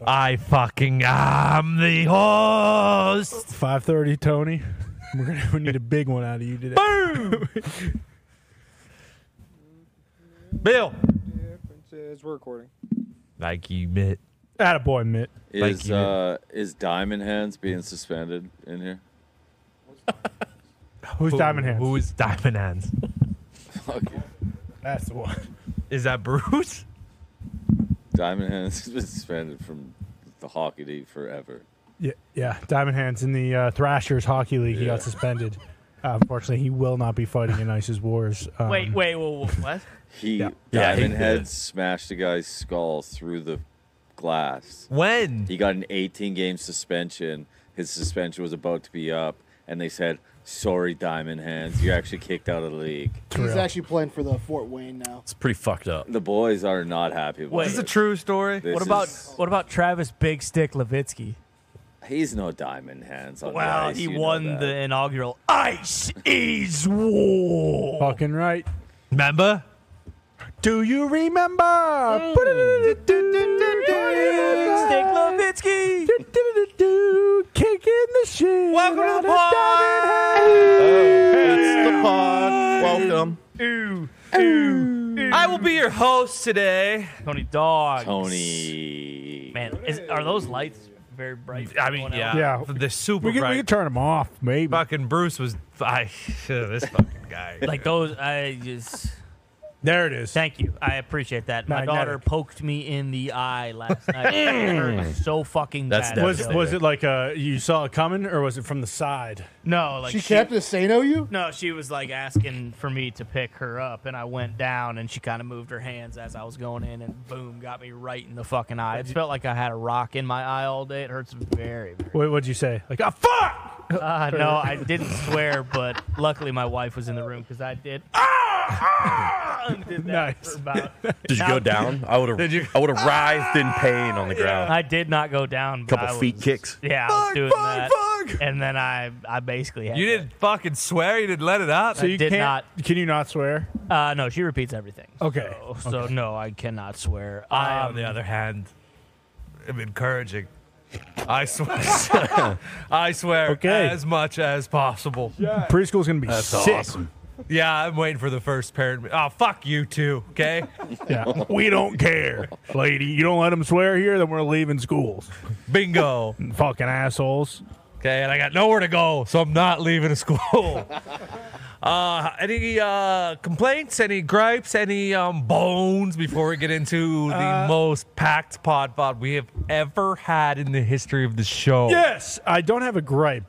I fucking am the host. 5:30, Tony. We need a big one out of you today. Boom. Bill. We're recording. Thank you, Mitt. Attaboy, Mitt. Is Diamond Hands being suspended in here? Who's Diamond Hands? Who is Diamond Hands? Fuck you. That's the one. Is that Bruce? Diamond Hands has been suspended from the hockey league forever. Yeah. Diamond Hands in the Thrashers Hockey League. He got suspended. Unfortunately, he will not be fighting in ISIS wars. Wait, what? Diamond Head smashed a guy's skull through the glass. When? He got an 18-game suspension. His suspension was about to be up, and they said, "Sorry, Diamond Hands, you're actually kicked out of the league." He's actually playing for the Fort Wayne now. It's pretty fucked up. The boys are not happy about Wait. it. This is a true story. This What about Travis Big Stick Levitsky? He's no Diamond Hands on the Well, ice, he you know won that. the inaugural Ice is War. Fucking right. Remember? Do you remember? Stick Levitsky. Kicking the shit. Welcome to the out of pod. Diamond Hands. It's the pod. Welcome. I will be your host today. Tony Dog. Tony. Man, are those lights very bright? I mean, yeah. Yeah. They're super We can bright. turn them off, maybe. Fucking Bruce was. This fucking guy. Like those, I just. There it is. Thank you. I appreciate that. My Magnetic. daughter poked me in the eye last night. It hurt so fucking That's bad. devastating. Was it like you saw it coming, or was it from the side? No, like She kept to say no you? No, she was like asking for me to pick her up, and I went down, and she kind of moved her hands as I was going in, and boom, got me right in the fucking eye. It felt like I had a rock in my eye all day. It hurts very, very. What'd you say? Like, fuck! No, I didn't swear, but luckily my wife was in the room because I did. And did that Nice. for about. Did you go down? I would have. I would have writhed in pain on the ground. I did not go down. But Couple I feet was- kicks. Yeah, I was doing that. Fuck! And then I basically had You didn't fucking swear. You didn't let it out. So you did can't, not. Can you not swear? No, she repeats everything. Okay. So no, I cannot swear. I, on the other hand, am encouraging. I swear. I swear Okay. as much as possible. Yeah. Preschool's gonna be sick. Awesome. I'm waiting for the first parent. Oh, fuck you too, okay? Yeah. We don't care, lady. You don't let them swear here, then we're leaving schools. Bingo. Fucking assholes. Okay, and I got nowhere to go, so I'm not leaving a school. Any complaints, any gripes, any bones before we get into the most packed pod we have ever had in the history of the show? Yes, I don't have a gripe.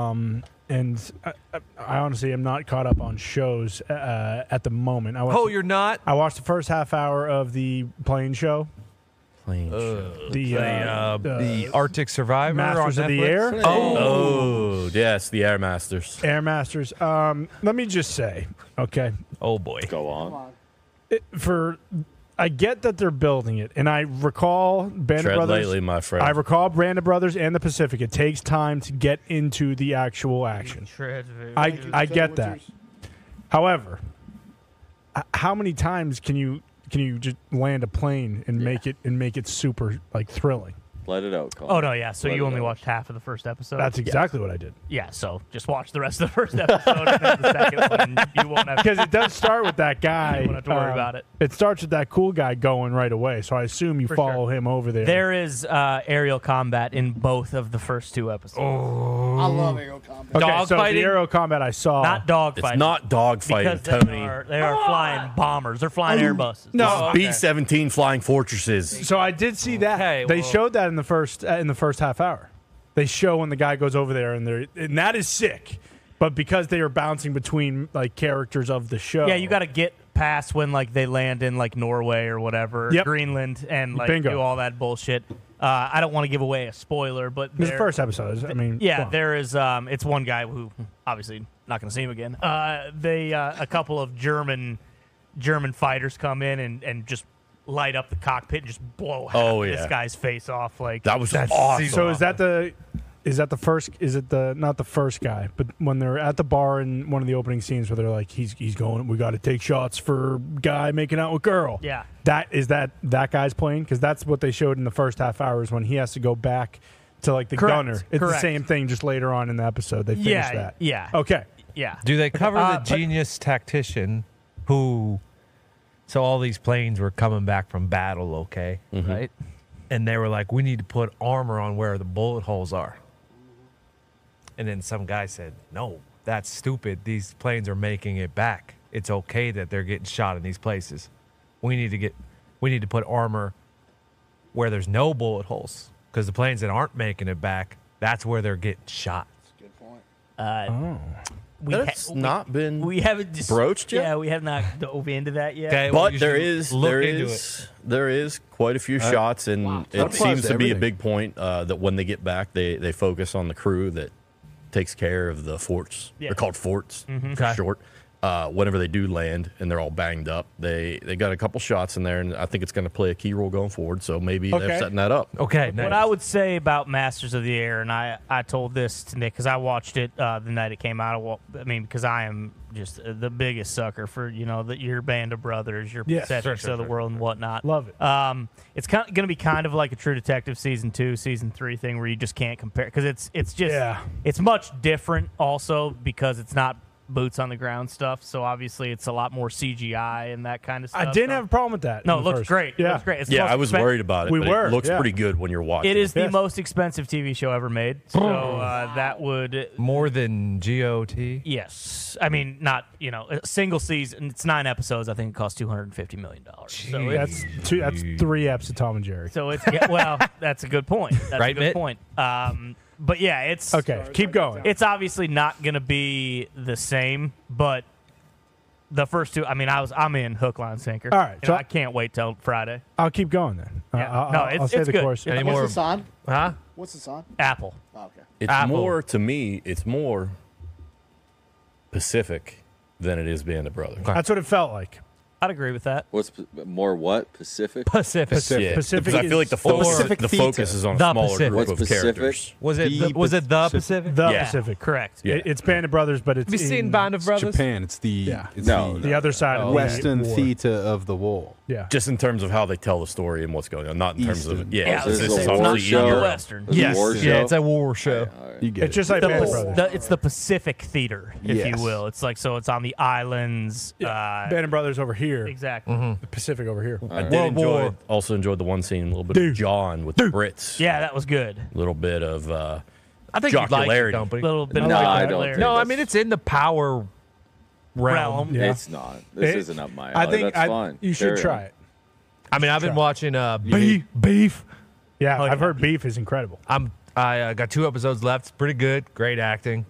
And I honestly am not caught up on shows at the moment. Oh, you're not? I watched the first half hour of the plane show. The Arctic Survivor Masters on of the Netflix? Air. Oh, yes, the Air Masters. Air Masters. Let me just say, okay, Oh, boy. Go on. I get that they're building it, and I recall Band of Tread Brothers. lightly, my friend. I recall Band of Brothers and the Pacific. It takes time to get into the actual action. I get that. However, how many times can you just land a plane and make it super like thrilling? Let it out, Colin. Oh no, yeah. So Let you it only out. watched half of the first episode. That's exactly what I did. Yeah. So just watch the rest of the first episode and then the second one. You won't have Because it does start with that guy. You won't have to worry about it. It starts with that cool guy going right away. So I assume you follow him over there. There is aerial combat in both of the first two episodes. I love aerial combat. Okay, Dog so fighting? the aero combat I saw. Not dog It's fighting. not dogfighting, because Tony. they are flying bombers. They're flying Airbuses. No. B-17 flying fortresses. So I did see that. Okay, They well- showed that in the first half hour. They show when the guy goes over there, and that is sick. But because they are bouncing between like characters of the show, Yeah, you got to get past when like they land in like Norway or whatever, Yep. Greenland, and like Bingo. do all that bullshit. I don't want to give away a spoiler, but This is the there- first episode. I mean, Yeah, come on. there is. It's one guy who obviously not going to see him again. A couple of German fighters come in and just light up the cockpit and just blow half Oh, this yeah. guy's face off. Like That was awesome. So is that the is that the first? Is it the not the first guy, but when they're at the bar in one of the opening scenes where they're like, he's going. We got to take shots for guy making out with girl. Yeah. That guy's playing because that's what they showed in the first half hour is when he has to go back to like the Correct. gunner. It's the Correct. same thing, just later on in the episode they finish that. Yeah. Okay. Yeah. Do they cover the but- genius tactician who? So all these planes were coming back from battle, okay, right? And they were like, "We need to put armor on where the bullet holes are." And then some guy said, "No, that's stupid. These planes are making it back. It's okay that they're getting shot in these places. We need to put armor where there's no bullet holes because the planes that aren't making it back, that's where they're getting shot." Good point. That's not been We haven't broached yet? Yeah, we have not dove into that yet. Okay, well, But you there should is look there into is there is quite a few shots, and That it applies seems to to be a everything. big point that when they get back, they focus on the crew that takes care of the forts. Yeah. They're called forts, Okay. for short. Whenever they do land and they're all banged up, they got a couple shots in there, and I think it's going to play a key role going forward. So maybe Okay. they're setting that up. Okay, nice. What I would say about Masters of the Air, and I told this to Nick because I watched it the night it came out. I mean, because I am just the biggest sucker for your Band of Brothers, your Yes. Cedrics Sure, of the world and whatnot. Love it. It's going to be kind of like a True Detective season 2, season 3 thing where you just can't compare because it's just it's much different also because it's not boots on the ground stuff. So obviously it's a lot more CGI and that kind of stuff. I didn't have a problem with that. No, in it the looks first. great. Yeah. It looks great. It's Yeah, most I was expen- worried about it. We but were, it looks yeah. pretty good when you're watching. It is the Yes. most expensive TV show ever made. So that would More than GOT. yes. I mean, not a single season. It's 9 episodes. I think it cost $250 million. So it's That's 3 eps of Tom and Jerry. well, that's a good point. That's Right, a good Mitt? point. But yeah, it's Okay, keep going. It's obviously not going to be the same, but the first 2. I mean, I'm in hook, line, sinker. All right, so I can't wait till Friday. I'll keep going then. Yeah. I'll say it's the good. course. Any What's more? this on? Huh? What's this on? Apple. Oh, okay. It's Apple. more to me. It's more Pacific than it is Band of Brothers. That's what it felt like. I'd agree with that. What's more what? Pacific? Pacific. Yeah, Pacific because I feel like the is- focus, Pacific the Theater. focus is on a The smaller Pacific. group What's of Pacific? characters. Was it The the Pacific? The Yeah. Pacific. Correct. Yeah. It's Band of Brothers, but it's Have you seen in Band of Brothers? Japan. It's the Yeah. it's No, the the other side of the Western war. theater of the wall. Yeah. Just in terms of how they tell the story and what's going on, not in terms of Eastern. Yeah, This it's is a not war the show. Western. This is a war show? Yeah, it's a war show. All right. You get It's it. just like The Band of Pac- Brothers. it's the Pacific Theater, if Yes. you will. It's like it's on the islands. Band of Brothers over here. Exactly. The Pacific over here. I did World War. also enjoyed the one scene, a little bit Dude. of John with the Brits. Yeah, that was good. A little bit of I think you'd like it, jocularity. company. Little bit I of like No, that. I don't. popularity. think No, I that's- mean it's in the power realm. Yeah. It's not. This It- isn't up my alley. I think That's fine. you should Carry try on. it. I mean, I've been Try. watching Beef. Yeah, Oh, I've yeah. heard Beef is incredible. I got 2 episodes left. It's pretty good. Great acting.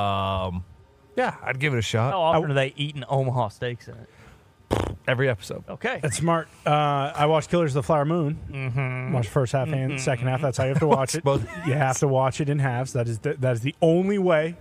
Yeah, I'd give it a shot. How often are they eating Omaha steaks in it? Every episode. Okay. That's smart. I watched Killers of the Flower Moon. Mm-hmm. Watched the first half and second half. That's how you have to watch it. Both. You have to watch it in halves. That is the only way.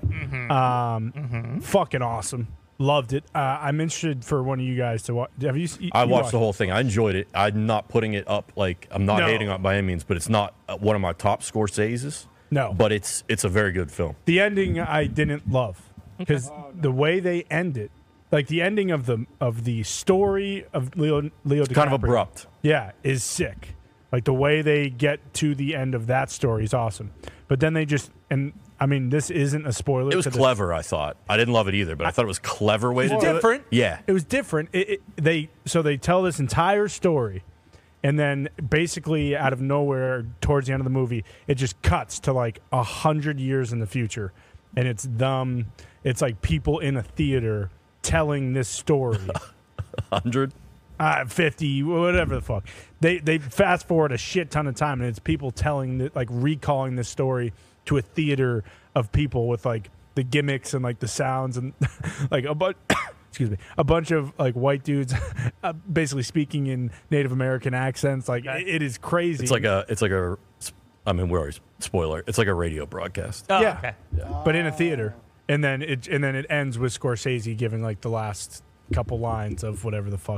Fucking awesome. Loved it. I'm interested for one of you guys to watch. Have you? I you watched the whole thing. I enjoyed it. I'm not putting it up like I'm not No. hating on it by any means, but it's not one of my top Scorsese's. No. But it's a very good film. The ending I didn't love because the way they end it, like the ending of the story of Leo DiCaprio, Kind of abrupt. yeah, is sick. Like the way they get to the end of that story is awesome. But then they just I mean, this isn't a spoiler. It was to the- clever, I thought. I didn't love it either, but I thought it was a clever way to It's do different. it. Yeah. It was different. They tell this entire story, and then basically out of nowhere, towards the end of the movie, it just cuts to like 100 years in the future, and it's them. It's like people in a theater telling this story. 100. 50, whatever the fuck. They fast forward a shit ton of time, and it's people telling, recalling this story to a theater of people with like the gimmicks and like the sounds and like excuse me, a bunch of like white dudes basically speaking in Native American accents. Like it is crazy. It's like a. I mean, we're always spoiler. It's like a radio broadcast. Oh, yeah. okay. But in a theater, and then it ends with Scorsese giving like the last couple lines of whatever the fuck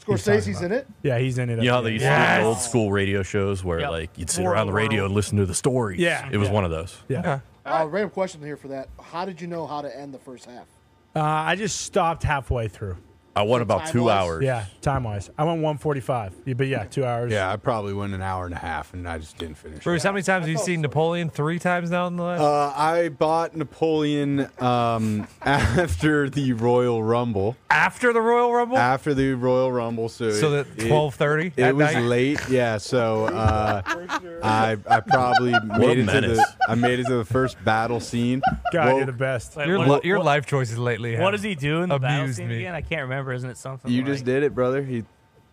Scorsese's in it. Yeah, he's in it. You know how they used to do Yes. the old school radio shows where Yep. like you'd sit around the radio and listen to the stories. Yeah. It was Yeah. one of those. Yeah. Random question here for that. How did you know how to end the first half? I just stopped halfway through. I went about 2 Time-wise? hours. Yeah, time wise, I went 1:45. Yeah, but yeah, 2 hours. Yeah, I probably went an hour and a half, and I just didn't finish. Bruce, how many times have you seen Napoleon? 3 times now in the last? I bought Napoleon after the Royal Rumble. After the Royal Rumble? After the Royal Rumble, so That 12:30 It at was night? late, yeah. So I probably made it to menace. the first battle scene. God, Woke- you're the best. Wait, Your life choices lately. what does he do in the battle amused scene me. again? I can't remember. Isn't it something? You like, just did it, brother. He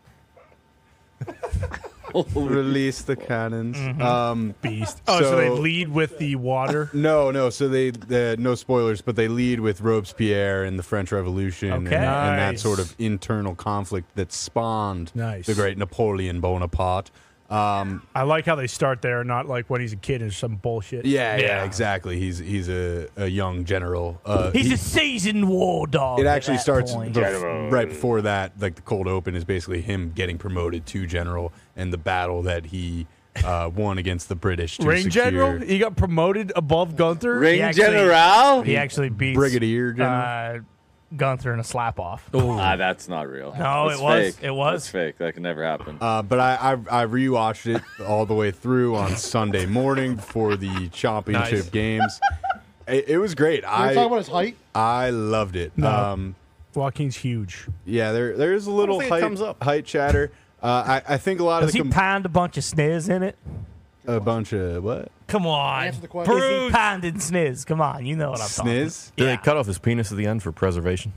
released the cannons. Beast. Oh, so they So- lead with the water. No. So they no spoilers, but they lead with Robespierre and the French Revolution Okay. and that Nice. sort of internal conflict that spawned Nice. the great Napoleon Bonaparte. I like how they start there, not like when he's a kid and some bullshit. Yeah, exactly. He's a young general. He's a seasoned war dog. It at actually that starts point. right before that. Like the cold open is basically him getting promoted to general and the battle that he won against the British. To Ring secure general. He got promoted above Gunther. Ring actually- General? He actually beats Brigadier general. Gunther in a slap off. That's not real. No, That's it was. fake. It was. That's fake. That can never happen. But I rewatched it all the way through on Sunday morning before the championship Nice. games. It was great. Are you talking about his height? I loved it. No. Joaquin's huge. Yeah, there's a little think it comes up. height chatter. I think a lot Does of he the pound a bunch of sniz in it? a bunch of what Come on. Answer the question. Is he Bruce. pounding sniz? Come on, you know what I'm talking. sniz. Did they cut off his penis at the end for preservation?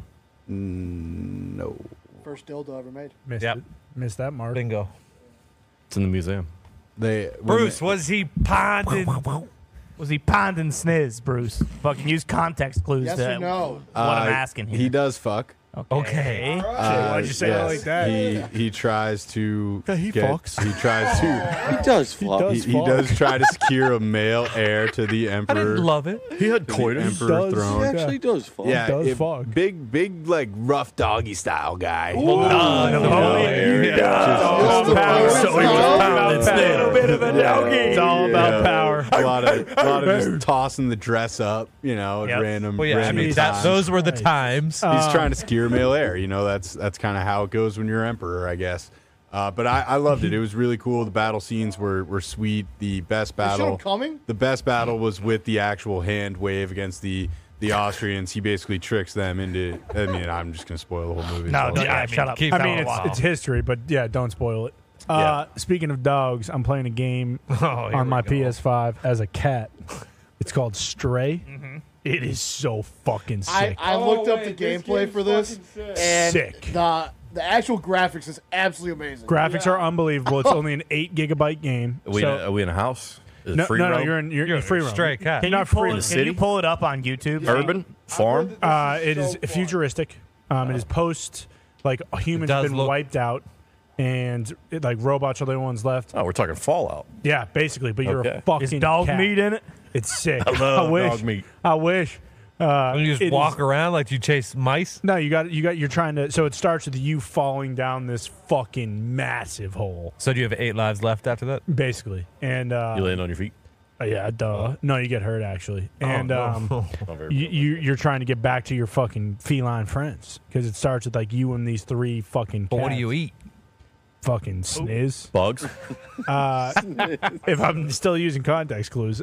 No. First dildo ever made. Missed Yep. it. Missed that, Mark. Bingo. It's in the museum. Bruce, was he ponded? Was he pounding sniz, Bruce? Fucking use context clues Yes to or no? what I'm asking here. He does fuck. Okay. Why'd you say it like that? He tries to. He get- fucks. He tries to. He does fuck. does. He does try to secure a male heir to the I emperor. didn't love it. He had to the coitus. emperor does. He throne. actually does fuck. Yeah, does fuck. big, like rough doggy style guy. Napoleon. Power. So he was pounding A bit of a doggy. It's all about power. A lot of just tossing the dress up, at Yep. random. Well, yeah, I random mean, times. those were the times. He's trying to secure male heir. That's kind of how it goes when you're emperor, I guess. But I loved it. It was really cool. The battle scenes were sweet. The best They showed battle. him coming? The best battle was with the actual hand wave against the Austrians. He basically tricks them into. I mean, I'm just gonna spoil the whole movie. No, so- yeah, shut up. keep I mean, going. it's history, but yeah, don't spoil it. Yeah. Speaking of dogs, I'm playing a game Oh, here on we my go. PS5 as a cat. It's called Stray. It is so fucking sick. I looked up the gameplay for this, and Sick. the actual graphics is absolutely amazing. Graphics are unbelievable. It's only an 8 gigabyte game. Are we in a house? Is it no, free no, roam? you're free roam. Stray cat. Can, You're you not pull, free it, in can the city? you pull it up on YouTube? Urban farm. It is futuristic. It is post humans does have been look- wiped out, and robots are the only ones left. Oh, we're talking Fallout. Yeah, basically. But you're a Okay. fucking Is dog cat. meat in it? It's sick. I love wish. dog meat. I wish. And you it just walk is- around like you chase mice. No, you're trying to. So it starts with you falling down this fucking massive hole, So do you have 8 lives left after that? basically. And You land on your feet. yeah, duh. No, you get hurt actually. And no. Oh, very you're trying to get back to your fucking feline friends because it starts with you and these 3 fucking. But what do cats. you eat? Fucking sniz. Bugs. If I'm still using context clues.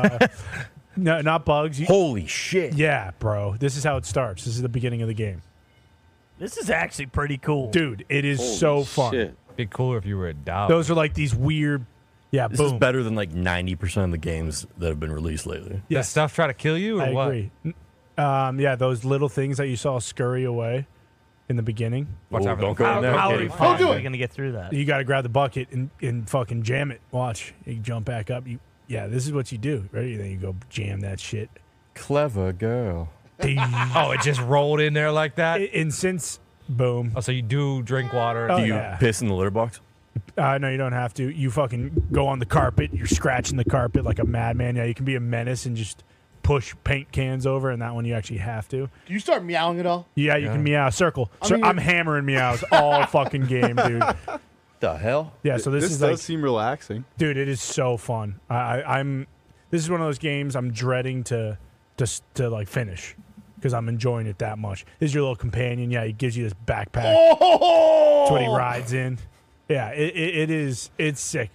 No, not bugs. Holy shit. Yeah, bro. This is how it starts. This is the beginning of the game. This is actually pretty cool. Dude, it is Holy so fun. shit. Be cooler if you were a dog. Those are these weird. Yeah, This boom. is better than 90% of the games that have been released lately. Does Yes. stuff try to kill you or I what? agree. Yeah, those little things that you saw scurry away in the beginning. Watch Ooh, out for don't the go cow. in there. How are Okay. we I'll do it. going to get through that? You got to grab the bucket and fucking jam it. Watch. You jump back up. Yeah, this is what you do. Ready? Then you go jam that shit. Clever girl. Oh, it just rolled in there like that? And since, boom. Oh, so you do drink water. Oh, Do you yeah. piss in the litter box? No, you don't have to. You fucking go on the carpet. You're scratching the carpet like a madman. Yeah, you can be a menace and just push paint cans over, and that one you actually have to. Do you start meowing at all? Yeah, you can meow. Circle. I mean, I'm hammering meows all fucking game, dude. The hell? Yeah, so this is does like, seem relaxing. dude, it is so fun. I'm. This is one of those games I'm dreading to like finish because I'm enjoying it that much. This is your little companion. Yeah, he gives you this backpack. That's what he rides in. Yeah, it is. It's sick.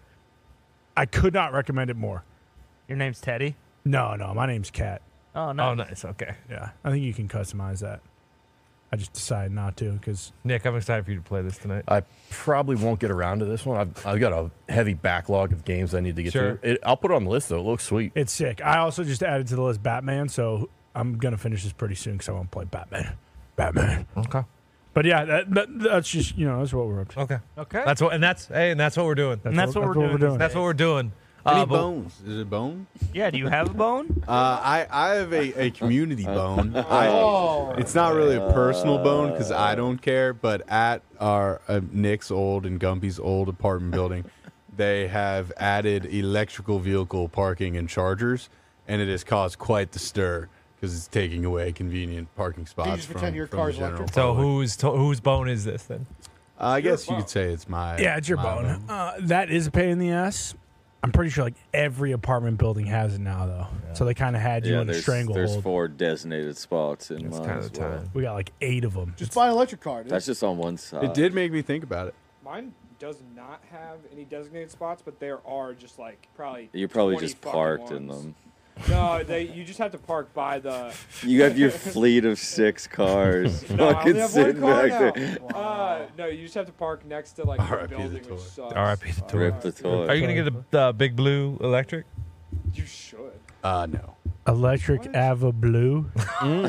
I could not recommend it more. Your name's Teddy? No, my name's Kat. Oh, no. Oh, nice. Okay. Yeah, I think you can customize that. I just decided not to because Nick, I'm excited for you to play this tonight. I probably won't get around to this one. I've got a heavy backlog of games I need to get Sure. through. I'll put it on the list, though. It looks sweet. it's sick. I also just added to the list Batman, so I'm going to finish this pretty soon because I want to play Batman. Okay. But yeah, that's just, that's what we're up to. Okay. Okay. That's what we're doing. That's what we're doing. That's what we're doing. Any But- bones? Is it bone? Yeah, do you have a bone? I have a community bone. It's not really a personal bone because I don't care. But at our Nick's old and Gumpy's old apartment building, they have added electrical vehicle parking and chargers, and it has caused quite the stir because it's taking away convenient parking spots just pretend your from car's the general electric? So public. whose bone is this then? I guess you could say it's my. Yeah, it's your my bone. That is a pain in the ass. I'm pretty sure like every apartment building has it now, though. So they kind of had you in a there's stranglehold. 4 designated spots in That's mine kind as of well. time. We got like 8 of them. Just buy an electric car, dude. That's just on one side. It did make me think about it. Mine does not have any designated spots, but there are just like probably. You're probably 20 just fucking parked in ones. them. No, you just have to park by the. You have your fleet of 6 cars No, I fucking only have sitting one car back now. there. No, you just have to park next to like the R.I.P. building, the which toy. sucks. R.I.P. the toy. Rip the toy. Are you going to get a big blue electric? You should. No. Electric Ava Blue. The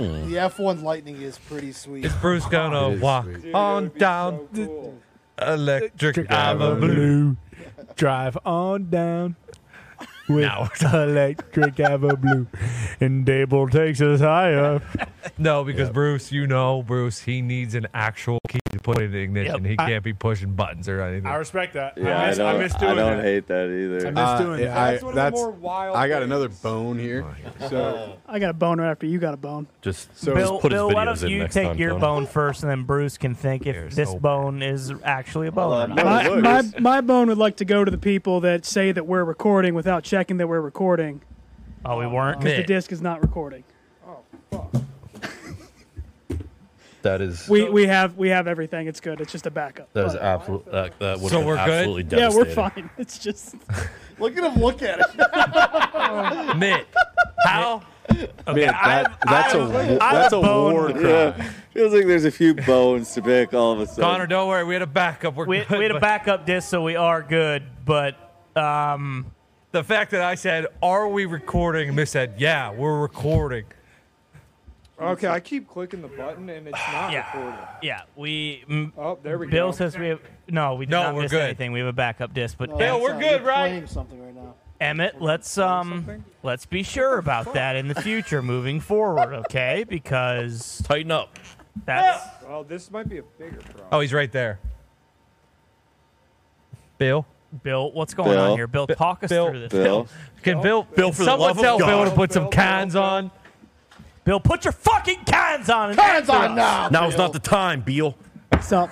F1 Lightning is pretty sweet. Is Bruce going It to is walk sweet. Dude, on it would be down so cool. electric Ava Ava Blue? Blue. Drive on down with No. Electric Ava Blue. And Dable takes us higher. No, because Bruce, Bruce, he needs an actual key to put in the ignition. Yep. He can't be pushing buttons or anything. I respect that. Yeah, I miss doing I don't that. hate that either. I miss doing that. That's one of the more wild I got things. another bone here. So, I got a bone right after you got a bone. Just Bill, put his why videos don't in you next take time, your Tony. bone first, and then Bruce can think if You're this so bone is actually a bone or not. My- My bone would like to go to the people that say that we're recording without checking that we're recording Oh, we weren't? because the disc is not recording. That is We have everything. It's good. It's just a backup. that is But- absolute. That would So have we're been good? absolutely yeah, we're devastating. fine. It's just Look at him look at it. Mitt, how? man, that's a war crime. Yeah, feels like there's a few bones to pick all of a sudden. Connor, don't worry. We had a backup. We're We good. had a but backup disc, so we are good, but the fact that I said, "Are we recording?" Miss said, "Yeah, we're recording." Okay, I keep clicking the button and it's not Yeah. recording. yeah, Oh, there we Bill go. says we have no, we did No, not we're miss good. anything. We have a backup disc, but Yeah, we're Sorry, good, you're right? playing something right now. Emmett, let's be sure about that in the future moving forward, okay? Because Tighten up. that's Well, this might be a bigger problem. Oh, he's right there. Bill, Bill. What's going Bill. on here? Bill, talk us Bill. through this. Bill, can Bill? Bill, for the someone love of tell Bill God. to put some Bill, cans Bill. on. Bill, put your fucking cans on. and Hands answer on us. now. Now's not the time, Beal. stop.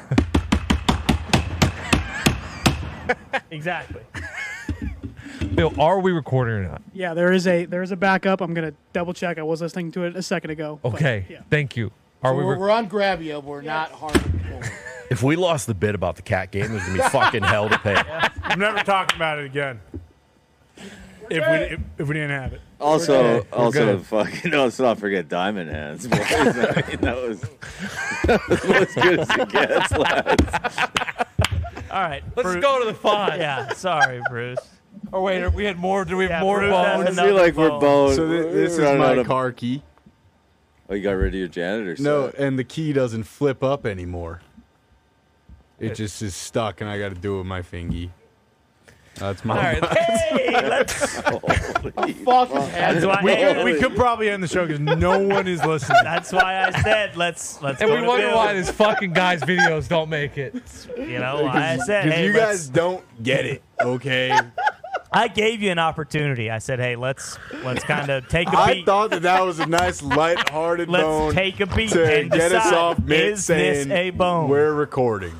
Exactly. Bill, are we recording or not? Yeah, there is a backup. I'm gonna double check. I was listening to it a second ago. but, Okay, yeah. thank you. Are we? We're on Grabio, but we're not harming people. If we lost the bit about the cat game, there's gonna be fucking hell to pay. I'm never talking about it again. If we didn't have it. also, good. fucking. Let's not forget Diamond Hands. Boys. I mean, that was as good as it gets, lads. All right, Let's Bruce- go to the five. Yeah, sorry, Bruce. Oh wait, we had more. Do we have Yeah, more Bruce has bones? I feel like we're bone. both. So this is running my out of- car key. Oh, you got rid of your janitor set. No, and the key doesn't flip up anymore. It just is stuck, and I got to do it with my fingy. That's my. All right, Hey, let's. Fuck his head. That's why. We could probably end the show because no one is listening. That's why I said let's. and go we to wonder Bill. why this fucking guy's videos don't make it. You know, why I said, Because hey, you let's- guys don't get it, okay? I gave you an opportunity. I said, hey, let's kind of take a beat. I thought that was a nice, lighthearted bone. Let's take a beat to and get us decide, off mid is saying this a bone? we're recording.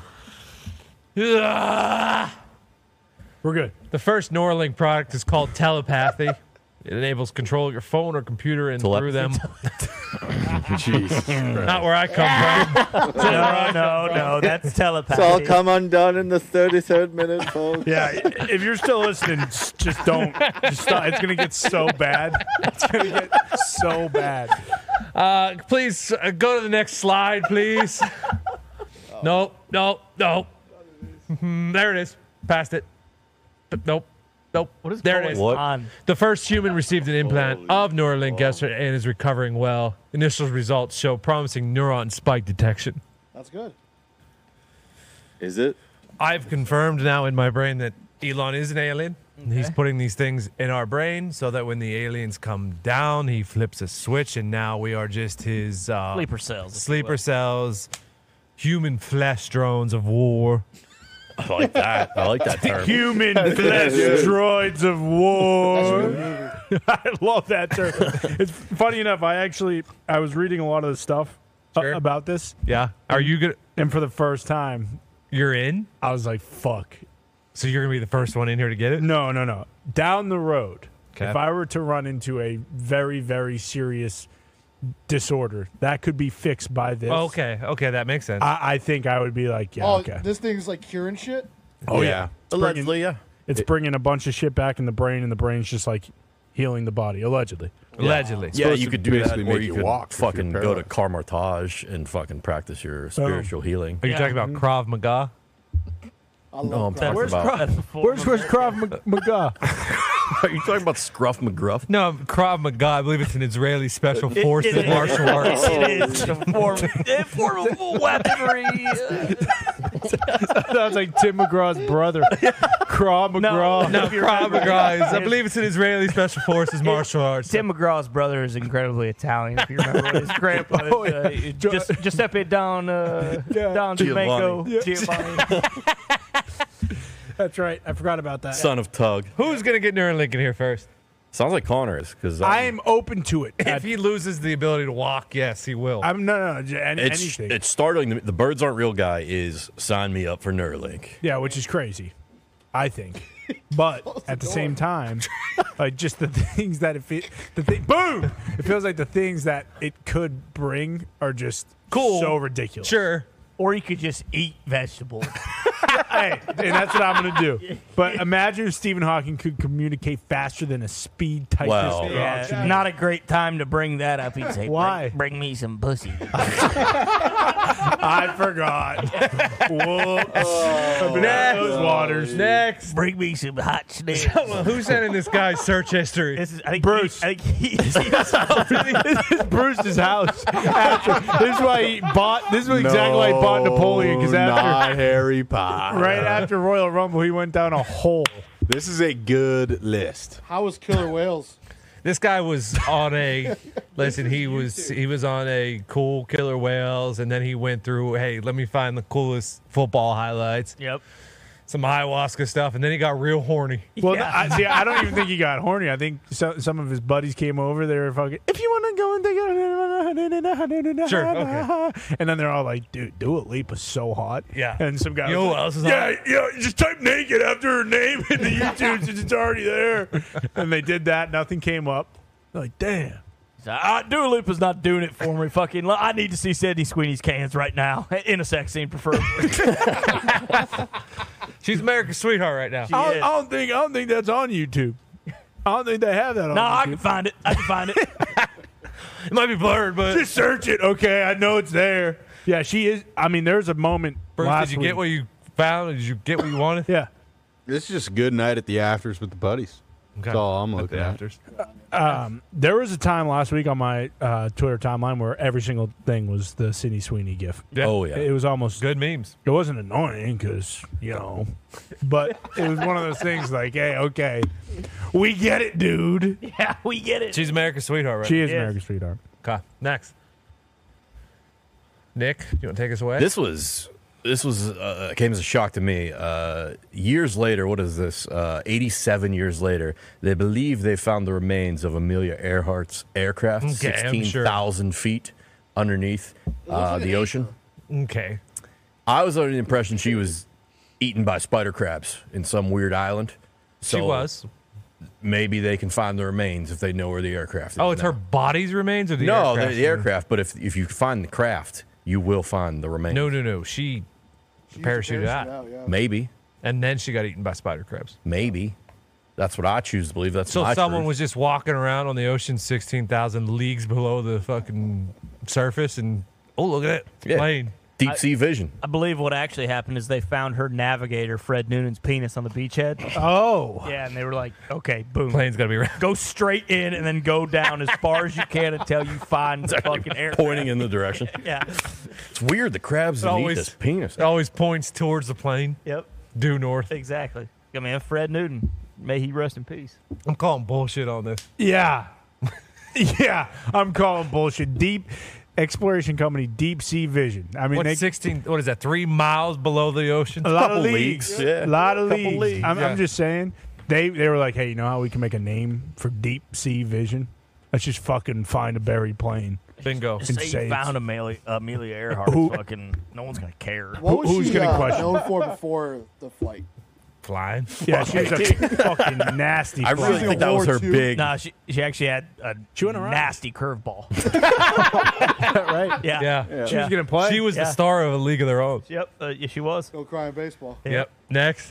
We're good. The first Neuralink product is called telepathy. It enables control of your phone or computer and through them. Jesus. Not where I come from. No, that's telepathy. It's all come undone in the 33rd minute, folks. Yeah, if you're still listening, just don't. Just stop. It's going to get so bad. It's going to get so bad. Please go to the next slide, please. Nope. There it is. Past it. Nope. What is there going it is. on? The first human received an implant of Neuralink yesterday and is recovering well. Initial results show promising neuron spike detection. That's good. Is it? I've confirmed now in my brain that Elon is an alien. Okay. He's putting these things in our brain so that when the aliens come down, he flips a switch, and now we are just his Sleeper cells. sleeper cells, human flesh drones of war. I like that. I like that term. Human flesh droids of war. I love that term. It's funny enough. I was reading a lot of the stuff about this. Yeah. Are you good? And for the first time, You're in? I was like, fuck. So you're going to be the first one in here to get it? No. Down the road, Okay. if I were to run into a very, very serious disorder that could be fixed by this. Okay, that makes sense. I think I would be like, yeah, Oh, okay. this thing's like curing shit? Oh, yeah. Allegedly, yeah. It's bringing a bunch of shit back in the brain, and the brain's just like healing the body, allegedly. Allegedly. Yeah, supposed you to could do that, basically or make you you could walk if you're fucking go to paralyzed. Carmartage and fucking practice your spiritual healing. Are you talking about Krav Maga? I No, I'm love talking Where's about. Where's Krav Maga? Are you talking about Scruff McGruff? No, Krav Maga. I believe it's an Israeli special forces martial arts. It is a form of weaponry. Sounds like Tim McGraw's brother. Krav McGraw. No, Krav Maga is. I believe it's an Israeli special forces martial arts. Tim McGraw's brother is incredibly Italian. If you remember, his grandpa is, Giuseppe Don Jamaico Giovanni. That's right. I forgot about that. Son of Tug. Who's going to get Neuralink in here first? Sounds like Connor is. Because I'm open to it. If he loses the ability to walk, yes, he will. Anything. It's startling. The birds aren't real guy is sign me up for Neuralink. Yeah, which is crazy, I think. But at the same time, like just the things that boom! It feels like the things that it could bring are just Cool. so ridiculous. Sure. Or you could just eat vegetables. Hey, and that's what I'm going to do. But imagine if Stephen Hawking could communicate faster than a speed typist. Well, Yeah, not a great time to bring that up. He'd say, Why? Bring me some pussy." I forgot. Whoops. Those waters. Next. Bring me some hot snacks. Who's sending this guy's search history? This is, I think Bruce. This This is Bruce's house. This is why he bought. This is exactly why he bought Napoleon. Because not Harry Potter. right after Royal Rumble, he went down a hole. This is a good list. How was Killer Whales? This guy was on a listen. He was on a cool Killer Whales, and then he went through. Hey, let me find the coolest football highlights. Yep. Some ayahuasca stuff, and then he got real horny. Well, Yeah. I don't even think he got horny. I think some of his buddies came over. They were fucking, if you want to go and take it. Sure, okay. And then they're all like, dude, Dua Lipa's so hot. Yeah. And some guy You know was who like, else is yeah, just type naked after her name in the YouTube since it's already there. And they did that. Nothing came up. They're like, damn. Dua Lipa's not doing it for me. Fucking, I need to see Sydney Sweeney's cans right now in a sex scene, preferably. She's America's sweetheart right now. I don't think that's on YouTube. I don't think they have that on No, YouTube. I can find it. It might be blurred, but Just search it. Okay, I know it's there. Yeah, she is. I mean, there's a moment Bruce, last did you week. get what you found? Did you get what you wanted? Yeah. This is just a good night at the afters with the buddies. Okay. That's all I'm looking at. Afters. There was a time last week on my Twitter timeline where every single thing was the Sydney Sweeney gif. Yeah. Oh, yeah. It was almost Good memes. It wasn't annoying because, but it was one of those things like, hey, okay, we get it, dude. Yeah, we get it. She's America's sweetheart right She is Yes. America's sweetheart. now. Okay. Next. Nick, you want to take us away? This was This was came as a shock to me. Years later, what is this? 87 years later, they believe they found the remains of Amelia Earhart's aircraft, Okay, I'm 16,000 feet underneath the ocean. Okay. I was under the impression she was eaten by spider crabs in some weird island. So She was. Maybe they can find the remains if they know where the aircraft is. Oh, it's now. her body's remains or the No, aircraft? the aircraft. But if you find the craft, you will find the remains. No. She parachuted out. yeah. Maybe. And then she got eaten by spider crabs. Maybe. That's what I choose to believe. That's So my someone truth. was just walking around on the ocean 16,000 leagues below the fucking surface and, oh, look at that plane. Deep sea vision. I believe what actually happened is they found her navigator, Fred Noonan's penis on the beachhead. Oh. Yeah, and they were like, okay, boom. Plane's got to be around. Go straight in and then go down as far as you can until you find the fucking air. Pointing in the direction. Yeah. It's weird. The crabs It eat always- this penis. It always points towards the plane, Yep. due north. Exactly. I mean, Fred Newton, may he rest in peace. I'm calling bullshit on this. Yeah. Yeah. I'm calling bullshit. Deep exploration company, Deep Sea Vision. I mean, What's 16? What is that? 3 miles below the ocean? a lot of Couple leagues. leagues, yeah. A lot of Couple leagues. leagues, I'm yeah. just saying. They were like, hey, you know how we can make a name for Deep Sea Vision? Let's just fucking find a buried plane. Bingo. Just say Insane. you found Amelia Earhart. Who- Fucking, no one's going to care. What was Who's she gonna question? known for before the flight? Flying. Yeah, she was a fucking nasty I really flight. think that was her War II. big. Nah, she actually had a She went around. nasty curveball. right? Yeah. Yeah. She was going to play. She was the Yeah. star of A League of Their Own. Yep. Yeah, she was. Go cry in baseball. Yep. Next.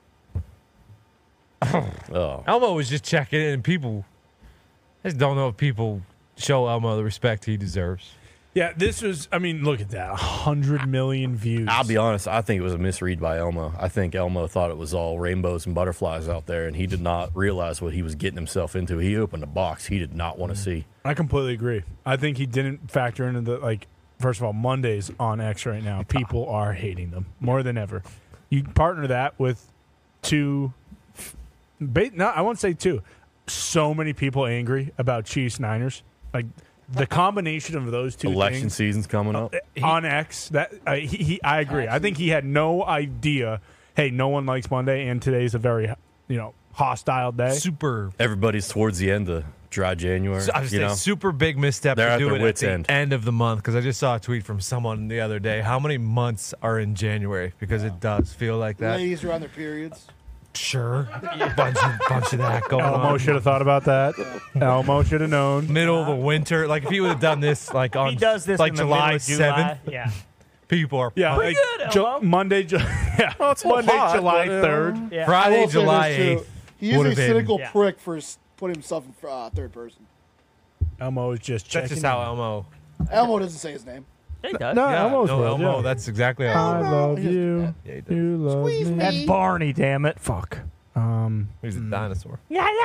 Oh. Elmo was just checking in, and people, I just don't know if people show Elmo the respect he deserves. Yeah, this was, I mean, look at that. 100 million views. I'll be honest. I think it was a misread by Elmo. I think Elmo thought it was all rainbows and butterflies out there, and he did not realize what he was getting himself into. He opened a box he did not want to see. I completely agree. I think he didn't factor into the, like, first of all, Mondays on X right now, people are hating them more than ever. You partner that with two, no, I won't say two, so many people angry about Chiefs Niners. Like, the combination of those two Election things season's coming up. on X, that I agree. I think he had no idea, hey, no one likes Monday, and today's a very, hostile day. Super. Everybody's towards the end of dry January. I was you know? saying super big misstep They're to at do their it at wits' the end. end of the month because I just saw a tweet from someone the other day. How many months are in January? Because it does feel like that. Ladies are on their periods. Sure. bunch of that going Elmo on. should have thought about that. Elmo should have known. Middle of the winter. Like if he would have done this like on He does this like in the July middle of July. 7th, Yeah. people are Yeah, Pretty like good, Elmo. Monday, yeah, Monday, hot, July but, 3rd. Yeah. I Friday, will say July this, too. 8th. He is a would've been- cynical Yeah. prick for putting himself in third person. Elmo is just checking. That's just how Elmo. Elmo doesn't say his name. He does. No, Yeah, Elmo's no, will, Elmo. yeah. That's exactly how. I love you. Yeah, he does. You love me. That's Barney, damn it. Fuck. He's a dinosaur.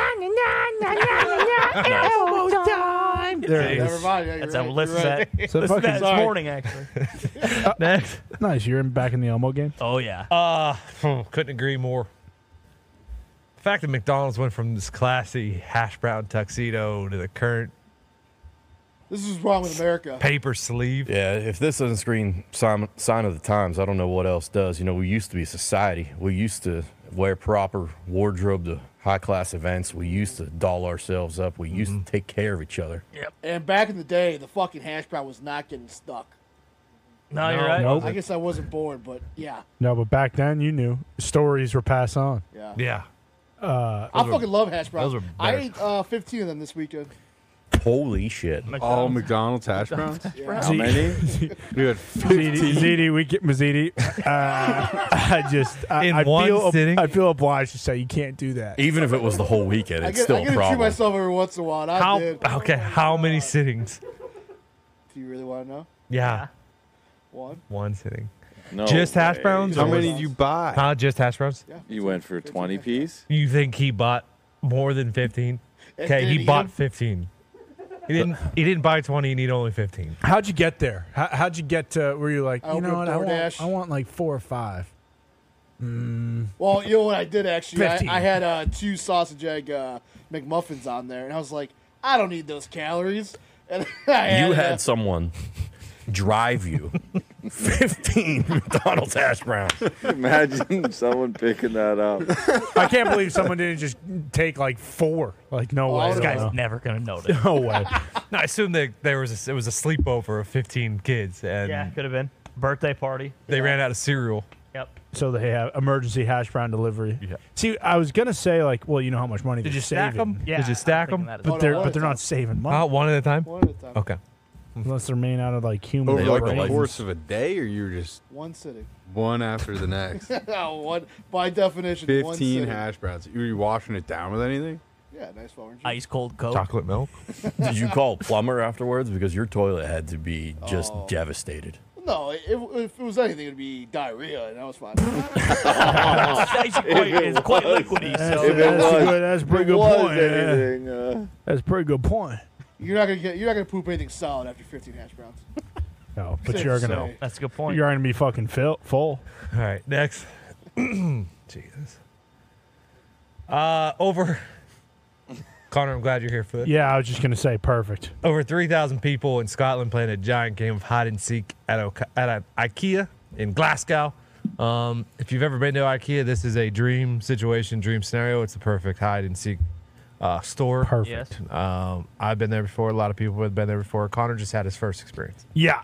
Elmo time. There it Never is. mind. Yeah, you're That's right. how Melissa's You're right. at. So Listen to fucking that this sorry. morning, actually. Next. Nice. You're back in the Elmo game. Oh, yeah. Couldn't agree more. The fact that McDonald's went from this classy hash brown tuxedo to the current This is wrong with America. paper sleeve. Yeah, if this doesn't scream sign of the times, I don't know what else does. You know, we used to be a society. We used to wear proper wardrobe to high-class events. We used to doll ourselves up. We used to take care of each other. And back in the day, the fucking hash brown was not getting stuck. No, you're right. Nope. I guess I wasn't born, but yeah. No, but back then you knew stories were passed on. Yeah. Yeah. I fucking love hash browns. those were I better. ate 15 of them this weekend. Holy shit. All McDonald's hash browns? Yeah. How many? We had 15. ZD, we get Mazzini. In I one feel sitting? I feel obliged to say you can't do that. Even if it was the whole weekend, I it's get, still I a get to treat problem. myself every once in a while. And I did. How many sittings? Do you really want to know? Yeah. One. sitting. No Just hash way. browns? How or many was- did you buy? Huh? Just hash browns? Yeah. You went for 20 piece? You think he bought more than 15? Okay, did he he bought eat 15. He didn't buy 20, he need only 15. How'd you get there? How'd you get to where you're like, I you know what, opened DoorDash. I want like 4 or 5. Well, you know what I did actually? 15. I had 2 sausage egg McMuffins on there, and I was like, I don't need those calories. And I You had had someone drive you 15 McDonald's hash browns. Imagine someone picking that up. I can't believe someone didn't just take like 4. Like, no way. This guy's never gonna notice. No way. No, I assume that it was a sleepover of 15 kids, and Yeah, could have been birthday party. they ran out of cereal. Yep. So they have emergency hash brown delivery. Yeah. See, I was gonna say like, well, you know how much money Did they're you stack saving, them? Yeah, Did you I'm stack thinking them? that as but well. they're not saving money One at a time. One at a time. Okay. unless they're made out of like human. Over They like like the the course of a day, or you're just One sitting. one after the next. One, by definition, one 15 sitting. hash browns. Were you washing it down with anything? Yeah, nice orange. Ice cold Coke. Chocolate milk. Did you call a plumber afterwards? Because your toilet had to be just devastated. No, if it was anything, it'd be diarrhea, and that was fine. It's quite liquidy. So. That's a pretty good point. That's a pretty good point. You're not gonna poop anything solid after 15 hash browns. No, but Safe you're to gonna say. That's a good point. you're gonna be fucking full. All right, next. Jesus. Over. Connor, I'm glad you're here for this. Yeah, I was just gonna say perfect. Over 3,000 people in Scotland playing a giant game of hide and seek at an IKEA in Glasgow. If you've ever been to IKEA, this is a dream situation, dream scenario. It's the perfect hide and seek store. Perfect. Yes. I've been there before. A lot of people have been there before. Connor just had his first experience. Yeah.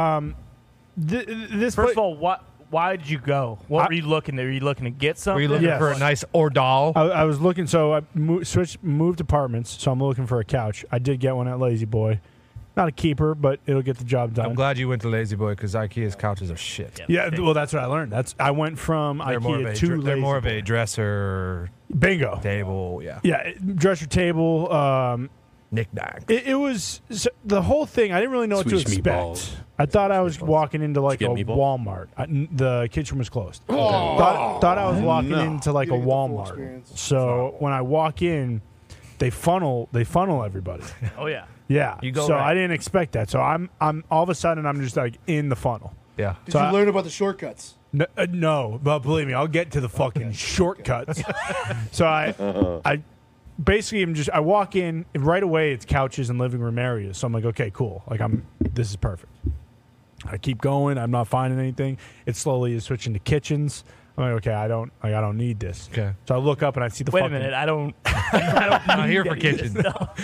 This First of all, why did you go? What were you looking at? Were you looking to get Were something? you looking Yes. for a nice Ordal? I was looking, so I moved apartments, so I'm looking for a couch. I did get one at Lazy Boy. Not a keeper, but it'll get the job done. I'm glad you went to Lazy Boy because IKEA's couches are shit. Yeah, well, that's what I learned. I went from They're more of IKEA a, to they're Lazy more of Boy. a dresser Bingo. table. Yeah. Yeah, dresser table. Knick-knack. It was the whole thing. I didn't really know what to Swiss expect. meatballs. I thought I was walking into like a Did you get Walmart. The kitchen was closed. Thought I was walking into like a You didn't get the full Walmart. experience. So when I walk in, they funnel everybody. Oh yeah. Yeah. You go so right. I didn't expect that. So I'm all of a sudden I'm just like in the funnel. Yeah. Did So you I- learn about the shortcuts? No, but believe me, I'll get to the fucking shortcuts. So I basically am I walk in and right away. It's couches and living room areas. So I'm like, okay, cool. Like this is perfect. I keep going. I'm not finding anything. It slowly is switching to kitchens. I'm like, okay, I don't need this. Okay. So I look up and I see the Wait a fucking. minute. I don't. Not here for kitchen.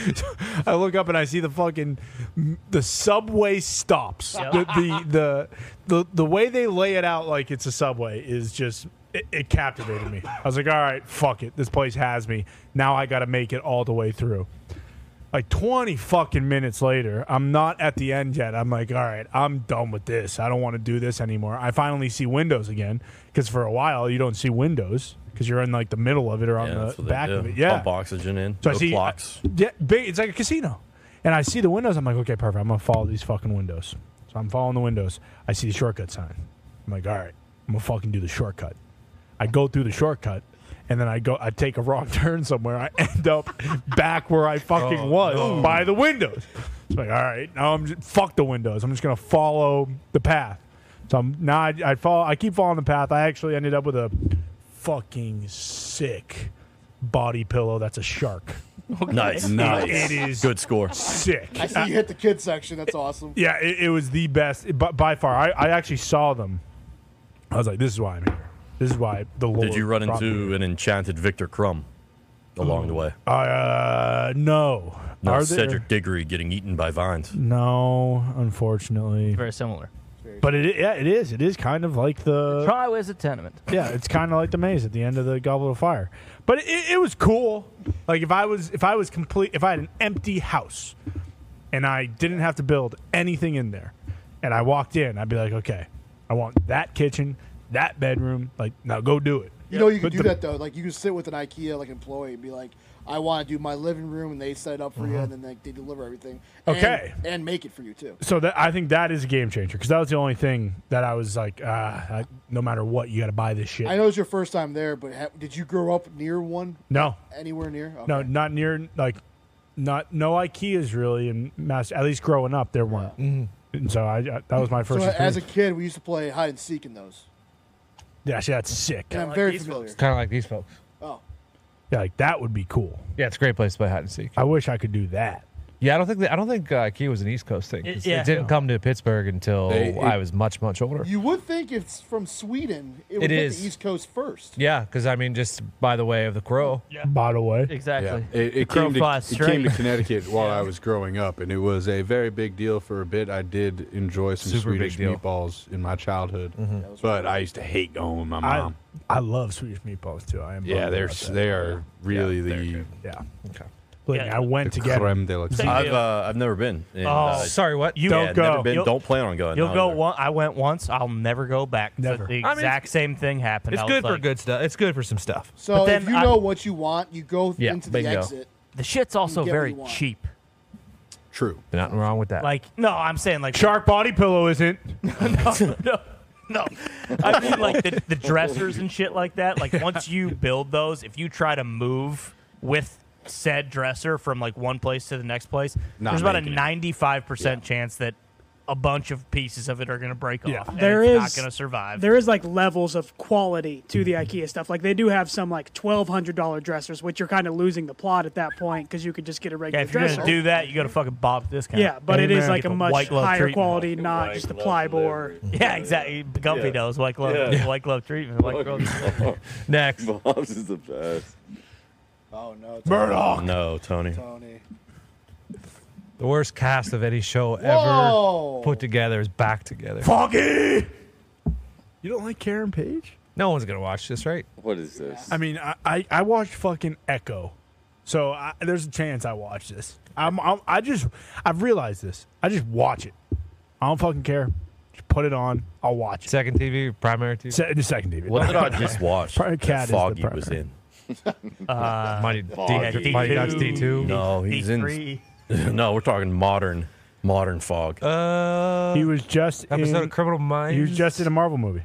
I look up and I see the fucking the subway stops. Yep. The way they lay it out like it's a subway is just it captivated me. I was like, all right, fuck it. This place has me. Now I got to make it all the way through. Like 20 fucking minutes later, I'm not at the end yet. I'm like, all right, I'm done with this. I don't want to do this anymore. I finally see windows again because for a while you don't see windows because you're in like the middle of it or on that's the what they back do. of it. Yeah. Pump oxygen in. So I no see, clocks. yeah, big. It's like a casino, and I see the windows. I'm like, okay, perfect. I'm gonna follow these fucking windows. So I'm following the windows. I see the shortcut sign. I'm like, all right, I'm gonna fucking do the shortcut. I go through the shortcut, and then I take a wrong turn somewhere. I end up back where I fucking was by the windows. It's like, all right, now fuck the windows. I'm just gonna follow the path. So I keep following the path. I actually ended up with a fucking sick body pillow. That's a shark. Nice. It is Good score. sick. I see you hit the kids section. That's awesome. Yeah, it was the best by far. I actually saw them. I was like, this is why I'm here. This is why the Lord Did you run brought me into here. an enchanted Victor Crumb along the way? No. No, Are there? Cedric Diggory getting eaten by vines. No, unfortunately. Very similar. But it is. It is kind of like the Try was a tenement. yeah. It's kind of like the maze at the end of the Goblet of Fire. But it was cool. Like if I had an empty house and I didn't have to build anything in there, and I walked in, I'd be like, okay, I want that kitchen, that bedroom. Like now, go do it. You know, you can But do that though. Like you can sit with an IKEA like employee and be like, "I want to do my living room," and they set it up for you, and then they deliver everything. Okay. and make it for you too. So I think that is a game changer because that was the only thing that I was like, no matter what, you got to buy this shit. I know it's your first time there, but did you grow up near one? No, Anywhere near? Okay. no, not near. Like, no IKEAs really in Mass. At least growing up, there weren't. And so that was my So first. as a experience. kid, we used to play hide and seek in those, Yeah, see, that's sick. and I'm like very these familiar. folks. Kind of like these folks. Oh, Yeah, like that would be cool. Yeah, it's a great place to play hide and seek. I wish I could do that. Yeah, I don't think IKEA was an East Coast thing. 'Cause Yeah. It didn't come to Pittsburgh until I was much older. You would think it's from Sweden. It would It hit is. the East Coast first. Yeah, because I mean, just by the way of the crow. By the way. Exactly. It Crow came flies to straight. Connecticut while I was growing up, and it was a very big deal for a bit. I did enjoy some Super big Swedish deal. meatballs in my childhood, but I used to hate going with my mom. I love Swedish meatballs too. I am. Yeah, bummed about that. they are really the Yeah. Okay. Believe me, I went to the get 'em. creme de la creme. I've never been. And, Sorry, what? You Don't yeah, go. Never been. You'll- Don't plan on going. You'll no, go never. one. I went once. I'll never go back. Never. The I mean, exact same thing happened. It's I was good for like, good stuff. It's good for some stuff. So then if you I- know what you want, you go Yeah, into the bingo. exit. The shit's also get what very you want. cheap. True. Nothing wrong with that. Like, no, I'm saying like Shark body pillow isn't. No. I mean, like the dressers and shit like that. Like, once you build those, if you try to move with said dresser from like one place to the next place, Not there's about a making it. 95% chance that a bunch of pieces of it are going to break Yeah. off. And There it's is- not going to survive. There is like levels of quality to the IKEA stuff. Like they do have some like $1,200 dressers, which you're kind of losing the plot at that point because you could just get a Yeah, regular if you're going dresser. to do that, you go to fucking Bob's Discount. Yeah, but it is Amen. like Get a the much white glove higher treatment. quality, not just the plyboard. Yeah, exactly. Gumpy knows white glove treatment. White glove. Next. Bob's is the best. Oh no, Murdoch. No, Tony. Tony. The worst cast of any show Whoa. ever put together is back together. Foggy. You don't like Karen Page? No one's gonna watch this, right? What is this? I mean, I watched fucking Echo, so there's a chance I watch this. I've realized this. I just watch it. I don't fucking care. Just put it on. I'll watch it. Second TV, primary TV. The second TV. What did I just watch? Probably Cat that is the Foggy was primary. in. Mighty D2. Mighty Ducks D2. No, he's in. D3. No, we're talking modern Fog. He was just episode in, of Criminal Minds. He was just in a Marvel movie.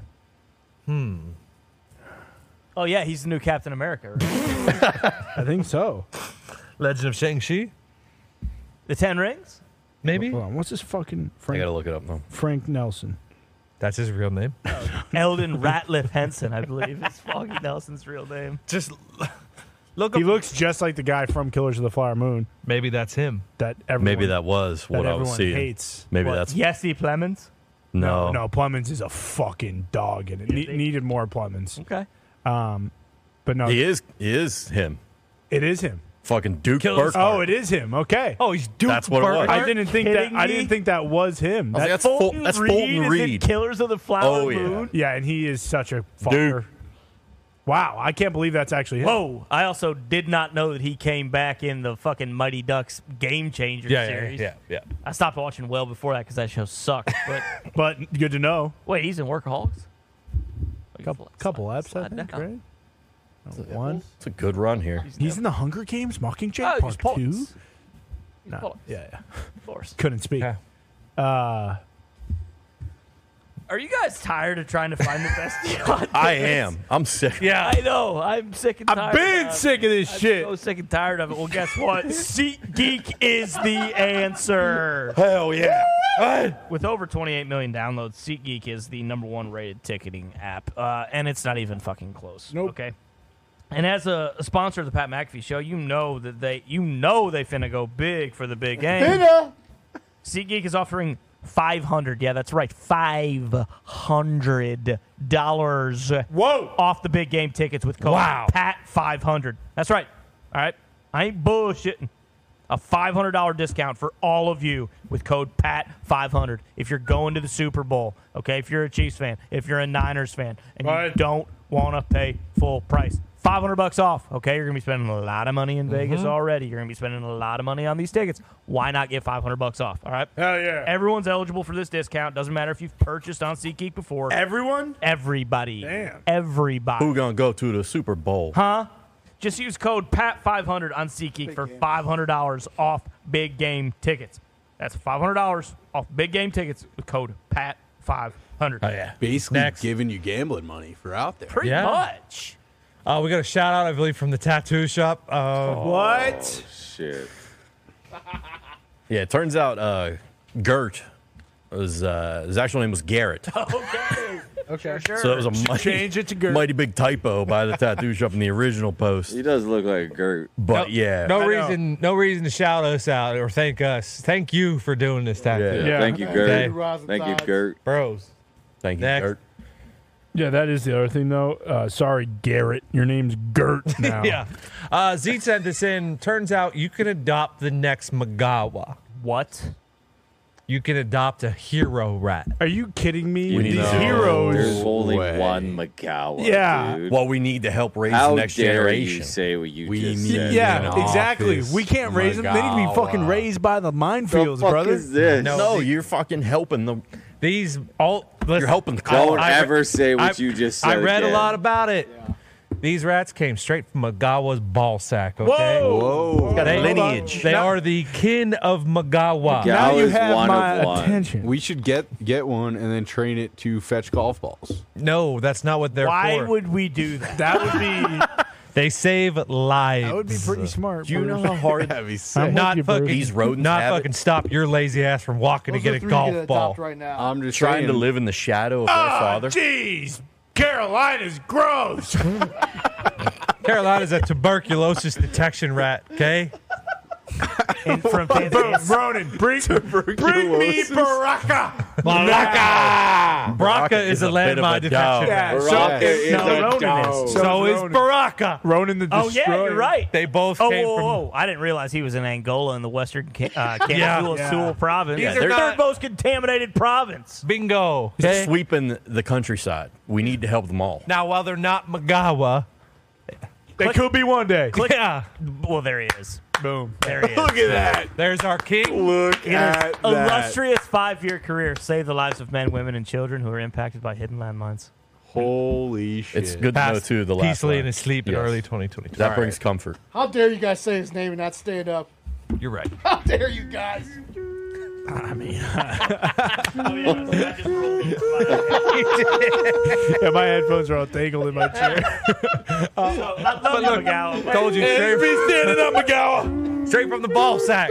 Oh, yeah, he's the new Captain America. Right? I think so. Legend of Shang-Chi. The Ten Rings? Maybe. Hold on. What's his fucking I Frank? gotta look it up now. Frank Nelson. That's his real name. Eldon Ratliff Henson, I believe, is Foggy Nelson's real name. Just look. He Up. looks just like the guy from Killers of the Flower Moon Maybe that's him. that everyone, Maybe that was what that I was everyone seeing. hates. Maybe What, that's Jesse Plemons? no. No, Plemons is a fucking dog, and it needed more Plemons. Okay. But no, He is him. it is him. Fucking Duke Killers- Burkhart. Oh, it is him. Okay. Oh, he's Duke. That's what it was. I didn't think that. kidding I me? didn't think that was him. I was like, That- that's Fulton is in Reed. Killers of the Flower Oh, yeah. Moon? yeah, and he is such a fucker. Wow, I can't believe that's actually him. Whoa! I also did not know that he came back in the fucking Mighty Ducks Game Changer series. Yeah. I stopped watching well before that because that show sucked. But But good to know. wait, he's in Workaholics. Couple eps, I slide think, down. right? One. It's a good run here. He's in the Hunger Games Mockingjay Oh, he's Part 2. points. No. Points. Yeah. Of course. Couldn't speak. Yeah. Are you guys tired of trying to find the best deal? on I tickets? am. I'm sick. Yeah. I know. I'm sick and tired. I've been of it. sick of this I'm shit. so sick and tired of it. Well, guess what? SeatGeek is the answer. Hell yeah. With over 28 million downloads, SeatGeek is the #1 rated ticketing app, and it's not even fucking close. Nope. Okay. And as a sponsor of the Pat McAfee Show, you know they finna go big for the big game. Dinner. SeatGeek is offering $500. Yeah, that's right, $500. Whoa. Off the big game tickets with code PAT500. That's right. All right, I ain't bullshitting. A $500 discount for all of you with code PAT500 if you're going to the Super Bowl, okay? If you're a Chiefs fan, if you're a Niners fan, and you Right. don't want to pay full price. $500 off, okay? You're going to be spending a lot of money in Vegas already. You're going to be spending a lot of money on these tickets. Why not get $500 off, all right? Hell yeah. Everyone's eligible for this discount. Doesn't matter if you've purchased on SeatGeek before. Everyone? Everybody. Damn. Everybody. Who gonna go to the Super Bowl? Huh? Just use code PAT500 on SeatGeek for $500 off big game tickets. That's $500 off big game tickets with code PAT500. Oh yeah. Basically Next. giving you gambling money for out there. Pretty Yeah. much. We got a shout out, I believe, from the tattoo shop. What? Shit. Yeah, it turns out Gert was his actual name was Garrett. Okay. Okay. Sure. So that was a Change it to Gert. mighty big typo by the tattoo shop in the original post. He does look like a Gert. But yeah, No reason to shout us out or thank us. Thank you for doing this tattoo. Yeah. Thank you, Okay. Gert. Thank you, Gert. Bros. thank you, Next. Gert. Yeah, that is the other thing, though. Sorry, Garrett. Your name's Gert now. Yeah. Z sent this in. Turns out you can adopt the next Magawa. What? You can adopt a hero rat. Are you kidding me? We need These to- heroes. There's only way. one Magawa. Yeah. Dude. Well, we need to help raise How the next dare generation. you say what you We just need- said? Yeah, an exactly. office. We can't raise them. They need to be fucking raised by the The minefields, fuck brother. is this? No, you're fucking helping them. These all You're helping the Don't cause. ever say what you just said. I read again. a lot about it. These rats came straight from Magawa's ball sack. Okay. Whoa. Got a They, lineage. they are the kin of Magawa. Yeah. Now Gal you is have one my of one. attention. We should get one and then train it to fetch golf balls. No, that's not what they're Why for. would we do that? That would be They save lives. that would be pretty smart. Do you know Bruce. how hard That'd be I'm sick. with Not you, Bruce. fucking these rodents Not have it? fucking stop your lazy ass from walking Those to are get a three golf you can ball. adopt right now. I'm just trying to saying. live in the shadow of their father? Jeez, Carolina's gross. Carolina's a tuberculosis detection rat. Okay. And from Boom, Ronan, bring me Baraka. Baraka is a bit of landmine a detection dog. rat. Baraka is no, a Ronan dog. is. So is Ronan. Baraka. Ronan the Oh Destroyer. yeah, you're right. They both Oh, came whoa, from. whoa. I didn't realize he was in Angola in the western Yeah. Sewell province. These are They're not- third most contaminated province. Bingo. They're Okay? sweeping the countryside. We need to help them all. Now, while they're not Magawa, They could be one day. yeah, Well, there he is. Boom. There he is. Look at that. there's our king. Look In at his that. illustrious 5-year career, saved the lives of men, women, and children who are impacted by hidden landmines. Holy shit. It's good to know, Passed too, the last peacefully line. in his sleep in Yes. early 2022. That brings comfort. How dare you guys say his name and not stand up? You're right. How dare you guys? Yeah, my headphones are all tangled in my chair. I love you, Magawa. Told you straight, Be standing up, Magawa. straight from the ball sack.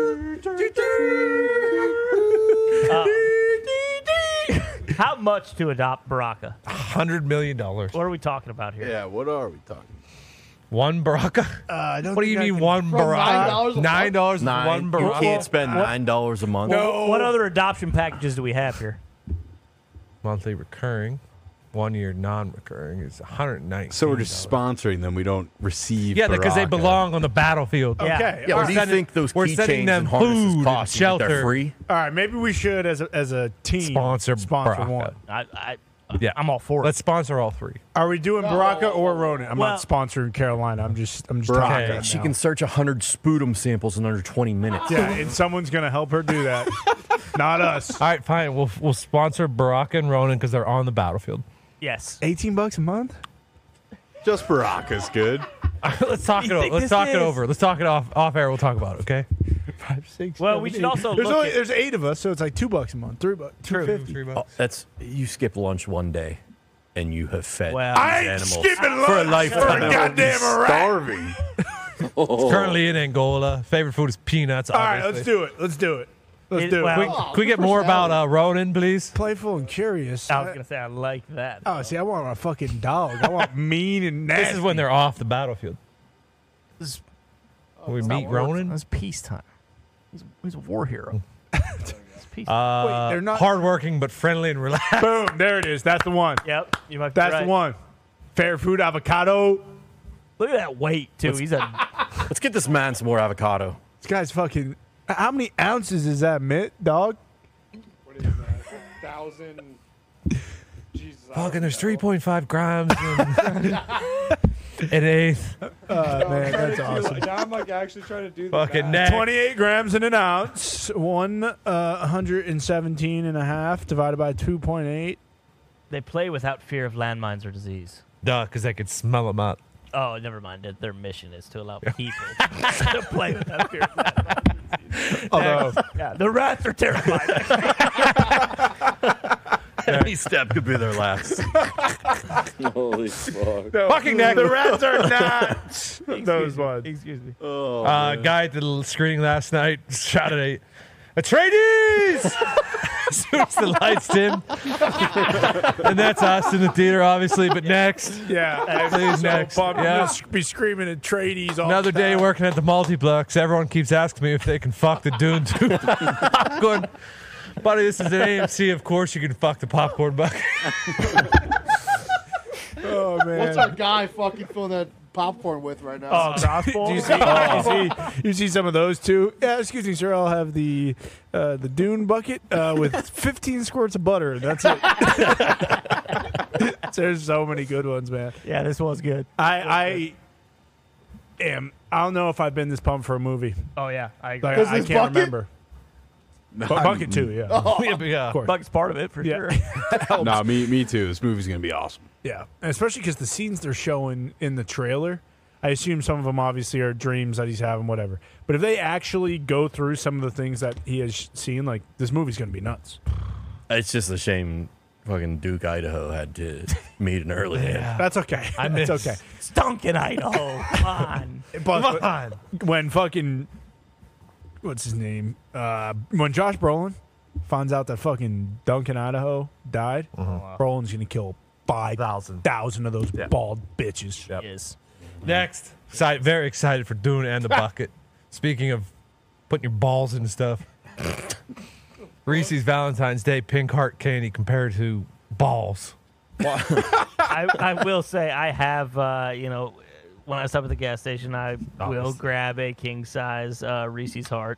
How much to adopt Baraka? $100 million. What are we talking about here? Yeah, what are we talking? One Baraka? I don't What do you think I mean can- one From Baraka? $9 a $9 is Nine. one You Baraka. can't spend $9 a month. What other adoption packages do we have here? Monthly recurring. 1 year non-recurring is $119. So we're just sponsoring them. We don't receive. Yeah, because they Baraka. belong on the battlefield. Okay. Yeah, all what do right. you think those we're sending keychains them and harnesses food cost? and You think they're shelter. free? All right, maybe we should, as a team, Sponsor Baraka. one. Yeah, I'm all for it. Let's sponsor all three. Are we doing Baraka or Ronan? I'm Well- not sponsoring Carolina. I'm just Baraka. talking Okay, right She now. can search 100 sputum samples in under 20 minutes. Yeah, and someone's gonna help her do that. Not us. All right, fine. We'll sponsor Baraka and Ronan because they're on the battlefield. Yes. $18 a month? Just Baraka's good. Let's talk it over. think Let's this talk it is- over. Let's talk it off air. We'll talk about it. Okay. 5, 6. Well, 7, we should 8. also There's look only at- there's 8 of us, so it's like $2 a month, $3, $2.50. Oh, that's you skip lunch one day, and you have fed Well- these I ain't animals skipping lunch for a lifetime. for a goddamn rat. Starving. Currently in Angola. Favorite food is peanuts. All right, obviously. let's do it. Let's do it. Let's do it. well- Can we get more about Ronan, please? Playful and curious. I was gonna say I like that. Oh, see, I want a fucking dog. I want mean and nasty. This is when they're off the battlefield. We meet Ronan. It's peacetime. He's a war hero. It's peacetime. Wait, they're not. Hardworking but friendly and relaxed. Boom, there it is. That's the one. Yep, you might be That's right. the one. Fair food avocado. Look at that weight too. He's a Let's get this man some more avocado. This guy's fucking. How many ounces is that, Mitt, dog? What is that? 1,000. Jesus. I Fucking, don't there's know. 3.5 grams in an eighth. Man, I'm trying that's to do, awesome. now I'm like actually trying to do the Fucking math. neck. 28 grams in an ounce. 117 and a half divided by 2.8. they play without fear of landmines or disease. Duh, because I could smell them out. Oh, never mind. Their mission is to allow people to play without fear of landmines or disease. Although, Yeah, the rats are terrified. Any step could be their last. Holy fuck. Fucking neck. the rats are not those ones. Excuse me. Guy at the screening last night shot at Atreides! As soon as the lights dim. And that's us in the theater, obviously. But next. Yeah. Please, next. I'm Yeah. going to be screaming at Trades all Another the day time. working at the multiplex. Everyone keeps asking me if they can fuck the Dune 2 popcorn. Buddy, this is an AMC. Of course you can fuck the popcorn bucket. Oh, man. What's our guy fucking filling that popcorn with right now? Oh, gospel. Do you see some of those too? Yeah, excuse me, sir. I'll have the Dune bucket with 15 squirts of butter. That's it. There's so many good ones, man. Yeah, this was good. I don't know if I've been this pumped for a movie. Oh yeah, I Like, Does I this can't bucket? remember. Bucket too, yeah. Yeah. Of course. Buck's part of it for Yeah. sure. No, me too. This movie's gonna be awesome. Yeah, and especially because the scenes they're showing in the trailer, I assume some of them obviously are dreams that he's having, whatever. But if they actually go through some of the things that he has seen, like, this movie's going to be nuts. It's just a shame fucking Duke, Idaho had to meet an early end. That's okay. That's okay. Stunk in Idaho. Come on. But Come on. when fucking, what's his name? When Josh Brolin finds out that fucking Duncan, Idaho died, Brolin's going to kill 5,000 of those bald bitches. Yep. Is. Next. Very excited for Dune and the bucket. Speaking of putting your balls into stuff. Reese's Valentine's Day pink heart candy compared to balls. I will say I have, when I stop at the gas station, I will grab a king size Reese's Heart.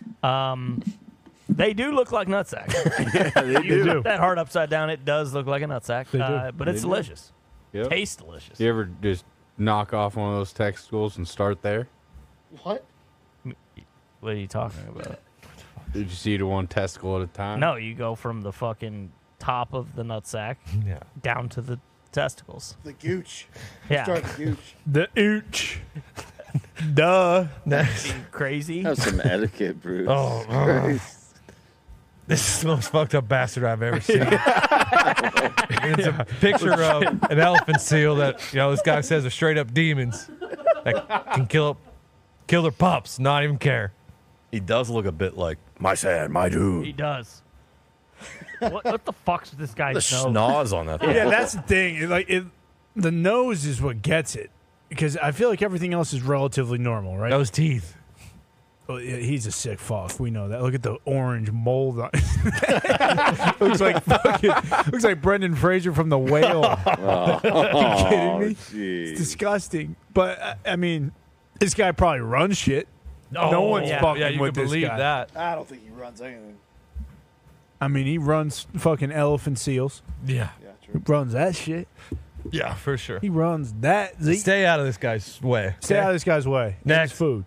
They do look like nutsack. Yeah, they You do. put that heart upside down, it does look like a nutsack. But it's do. delicious. Yep. Tastes delicious. You ever just knock off one of those testicles and start there? What? What are you talking about? Did you see it one testicle at a time? No, you go from the fucking top of the nutsack Yeah. down to the testicles. The gooch. Yeah. Start the gooch. The ooch. Duh. Next. Crazy. Have some etiquette, Bruce. Oh, Christ. This is the most fucked up bastard I've ever seen. It's a picture of an elephant seal that, this guy says are straight up demons that can kill their pups, not even care. He does look a bit like my sand, my dude. He does. What the fuck's with this guy's The nose? schnoz on that thing. Yeah, that's the thing. The nose is what gets it. Because I feel like everything else is relatively normal, right? Those teeth. Well, yeah, he's a sick fuck. We know that. Look at the orange mold on looks like Brendan Fraser from The Whale. Are you kidding me? Jeez. It's disgusting. But I mean, this guy probably runs shit. No one's fucking yeah, you with can this believe guy. that. I don't think he runs anything. I mean, he runs fucking elephant seals. Yeah. Yeah, He true. runs that shit. Yeah, for sure. He runs that. Stay out of this guy's way. Stay out of this guy's way. Next. His food.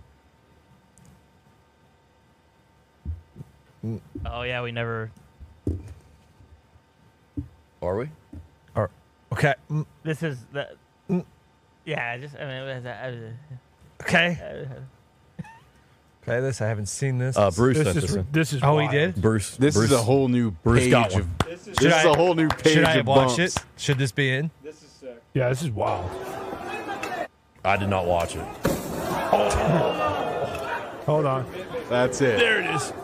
Oh yeah, we never. Are we? Okay. This is the. Yeah, just Okay. Okay, this I haven't seen this. Bruce sent this in. This is Oh, he wild. did? Bruce. This Bruce, is a whole new Bruce page got of. one. This is This is a whole new page Should I of watch bumps. it? Should this be in? this is sick. Yeah, this is wild. I did not watch it. Hold on. That's it. There it is.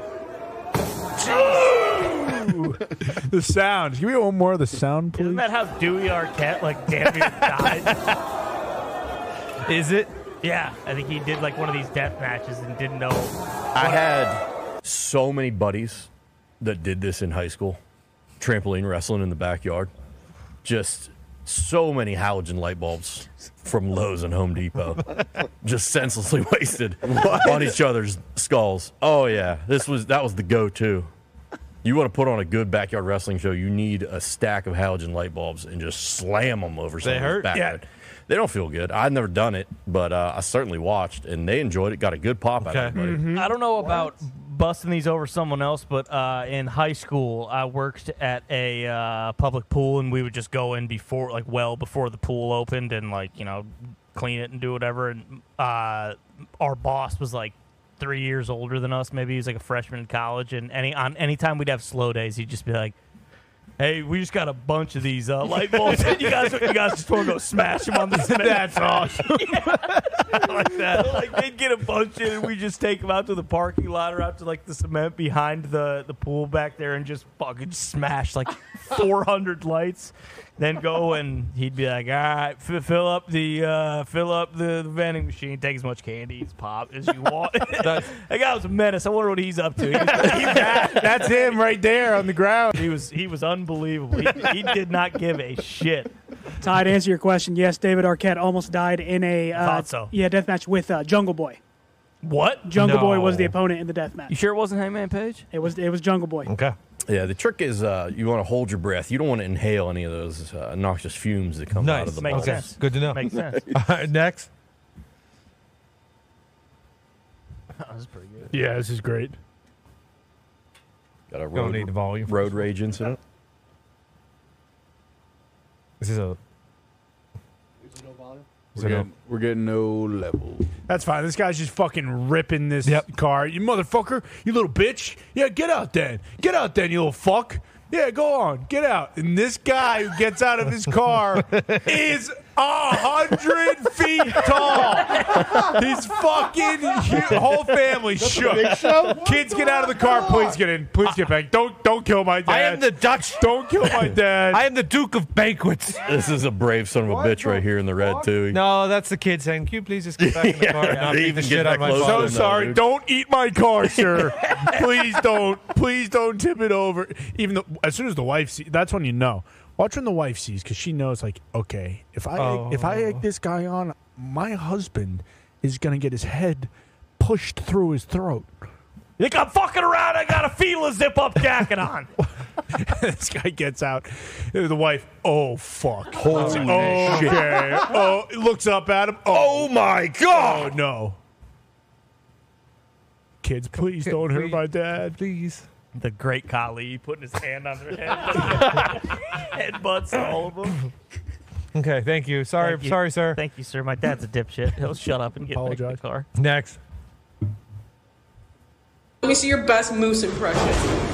The sound. Give me one more of the sound, please. Isn't that how Dewey Arquette damn near died? Is it? Yeah, I think he did one of these death matches and didn't know. I had so many buddies that did this in high school, trampoline wrestling in the backyard. Just so many halogen light bulbs from Lowe's and Home Depot, just senselessly wasted on each other's skulls. Oh yeah, that was the go-to. You want to put on a good backyard wrestling show, you need a stack of halogen light bulbs and just slam them over someone's hurt? backyard. Yeah. They don't feel good. I've never done it, but I certainly watched, and they enjoyed it. Got a good pop out of Okay. everybody. I don't know about busting these over someone else, but in high school, I worked at a public pool, and we would just go in before the pool opened, and clean it and do whatever. And our boss was 3 years older than us. Maybe he was a freshman in college, and anytime we'd have slow days, he'd just be like, Hey, we just got a bunch of these light bulbs. you guys just want to go smash them on the cement? That's awesome. I like that. Like they'd get a bunch in, and we just take them out to the parking lot or out to like the cement behind the pool back there, and just fucking smash like 400 lights. Then go and he'd be like, all right, fill up the vending machine. Take as much candy as pop as you want. That guy was a menace. I wonder what he's up to. That's him right there on the ground. He was unbelievable. He did not give a shit. Ty, to answer your question, yes, David Arquette almost died in a Thought so. deathmatch with Jungle Boy. What? Jungle Boy No. was the opponent in the deathmatch. You sure it wasn't Hangman Page? It was Jungle Boy. Okay. Yeah, the trick is you want to hold your breath. You don't want to inhale any of those noxious fumes that come out of the Makes ball. Okay. sense. Good to know. Makes sense. All right, next. That was pretty good. Yeah, this is great. Got a Don't need the volume. road rage incident. This is a. We're getting no level. That's fine. This guy's just fucking ripping this Yep. car. You motherfucker. You little bitch. Yeah, get out then. Get out then, you little fuck. Yeah, go on. Get out. And this guy who gets out of his car is 100 feet tall. His fucking whole family shook. Kids, get out of the car. Please get in. Please get back. Don't kill my dad. I am the Dutch. Don't kill my dad. I am the Duke of Banquets. This is a brave son of a bitch right here in the red too. No, that's the kid saying, "Can you please just get back in the car and not they beat even the get shit that out of my close. father?" So No, sorry. dude. Don't eat my car, sir. Please don't. Please don't tip it over. Even though, as soon as the wife sees, that's when you know. Watch when the wife sees, because she knows, like, okay, if I egg this guy on, my husband is gonna get his head pushed through his throat. You think I'm fucking around? I got a Fila zip-up jacket on. This guy gets out. The wife, oh fuck, Holy shit. okay. Oh, looks up at him. Oh my Oh god! no. Kids, please don't hurt my dad. Please. The great Kali putting his hand on their head. Headbutts all of them. Okay, thank you. Sorry, Thank you. sorry, sir. Thank you, sir. My dad's a dipshit. He'll shut up and get back in the Apologize. car. Next. Let me see your best Moose impression.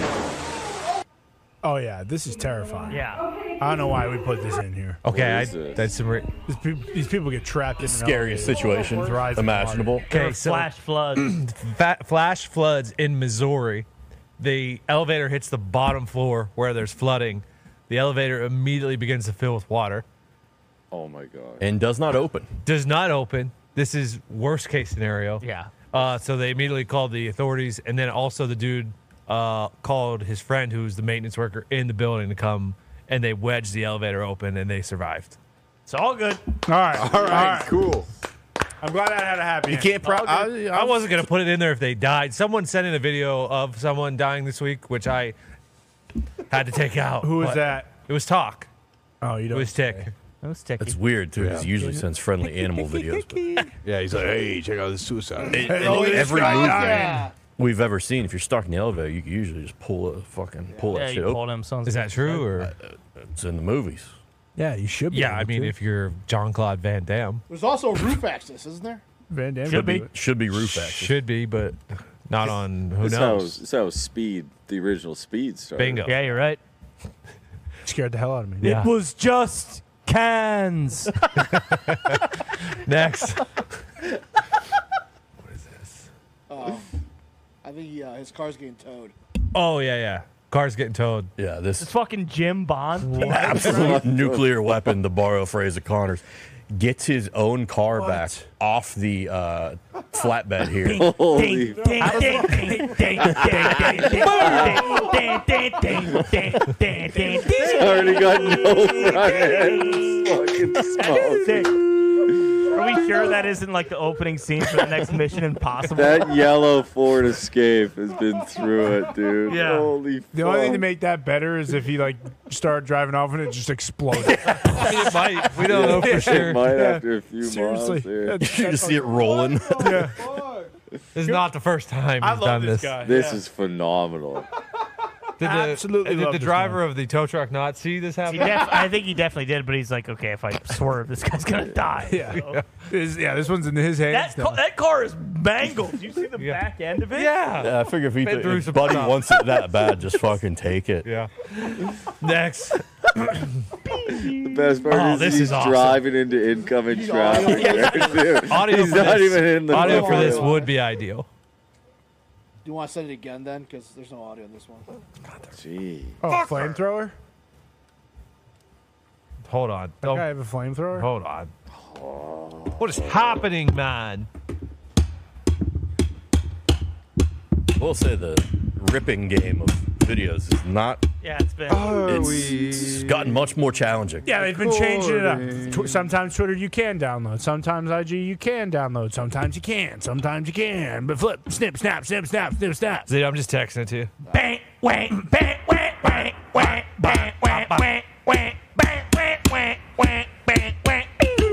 Oh yeah, this is terrifying. Yeah. I don't know why we put this in here. Okay, is this? that's some. These people get trapped in an Scariest elevator. situation It's rising imaginable. water. Okay, so Flash flood. flash floods in Missouri. The elevator hits the bottom floor where there's flooding. The elevator immediately begins to fill with water. Oh my god. And does not open. Does not open. This is worst case scenario. Yeah. So they immediately called the authorities, and then also the dude called his friend, who's the maintenance worker in the building, to come, and they wedged the elevator open, and they survived. It's all good. All right, All right, cool. I'm glad that had a happy. You can't. I wasn't gonna put it in there if they died. Someone sent in a video of someone dying this week, which I had to take out. Who was but that? It was Talk. Oh, you It don't. was Tick. That was sticky. It's weird too, because he usually sends friendly animal videos. But Yeah, he's like, hey, check out this suicide. in look at this every guy movie dying. we've ever seen, if you're stuck in the elevator, you can usually just pull yeah, that shit you open. pull them sons. Is that true? Or It's in the movies. Yeah, you should. Be yeah, I able mean, to. if you're John Claude Van Damme, There's also roof access, isn't there? Van Damme Should could be. do it. Should be roof access. should be, but not on. Who This knows? how Speed, the original Speed started. Bingo. Yeah, you're right. Scared the hell out of me. Yeah. It was just cans. Next. I think his car's getting towed. Oh yeah. Car's getting towed. Yeah, this It's fucking Jim Bond. absolute nuclear weapon, to borrow a phrase of Connor's, gets his own car back off the flatbed here. Holy It's already got no front end. Fucking smoke. Are we sure that isn't like the opening scene for the next Mission Impossible? That yellow Ford Escape has been through it, dude. Yeah. Holy The only thing to fuck. make that better is if he like started driving off and it just exploded. It might. We don't know for It sure. might Yeah. after a few Seriously, miles here. that's- You just see it rolling. This is not the first time I he's love done this this. guy. This Yeah. is phenomenal. Absolutely Did love the this driver of the tow truck not see this happen? I think he definitely did, but he's like, okay, if I swerve, this guy's gonna die. Yeah. This one's in his hands. That car is mangled. You see the back end of it? Yeah, I figure Been through if some Buddy stuff. wants it that bad, just fucking take it. Yeah. Next. The best part is this he's is awesome. driving into incoming traffic. there, too. Audio He's for not this, even in the audio for this middle. would be ideal. Do you want to send it again then? Because there's no audio in this one. Gee. Oh, flamethrower? Hold on. That guy have a flamethrower? Hold on. What is happening, man? We'll say the ripping game of videos is not. Yeah, it's been. It's gotten much more challenging. Yeah, they've been changing it up. Sometimes Twitter you can download. Sometimes IG you can download. Sometimes you can. Sometimes you can. But flip, snip, snap, snip, snap, snip, snap. See, I'm just texting it to you. Bang, wang, bang, wang, wang, wang, bang, wang, wang, wang, bang, wang, wang, wang, bang, wang.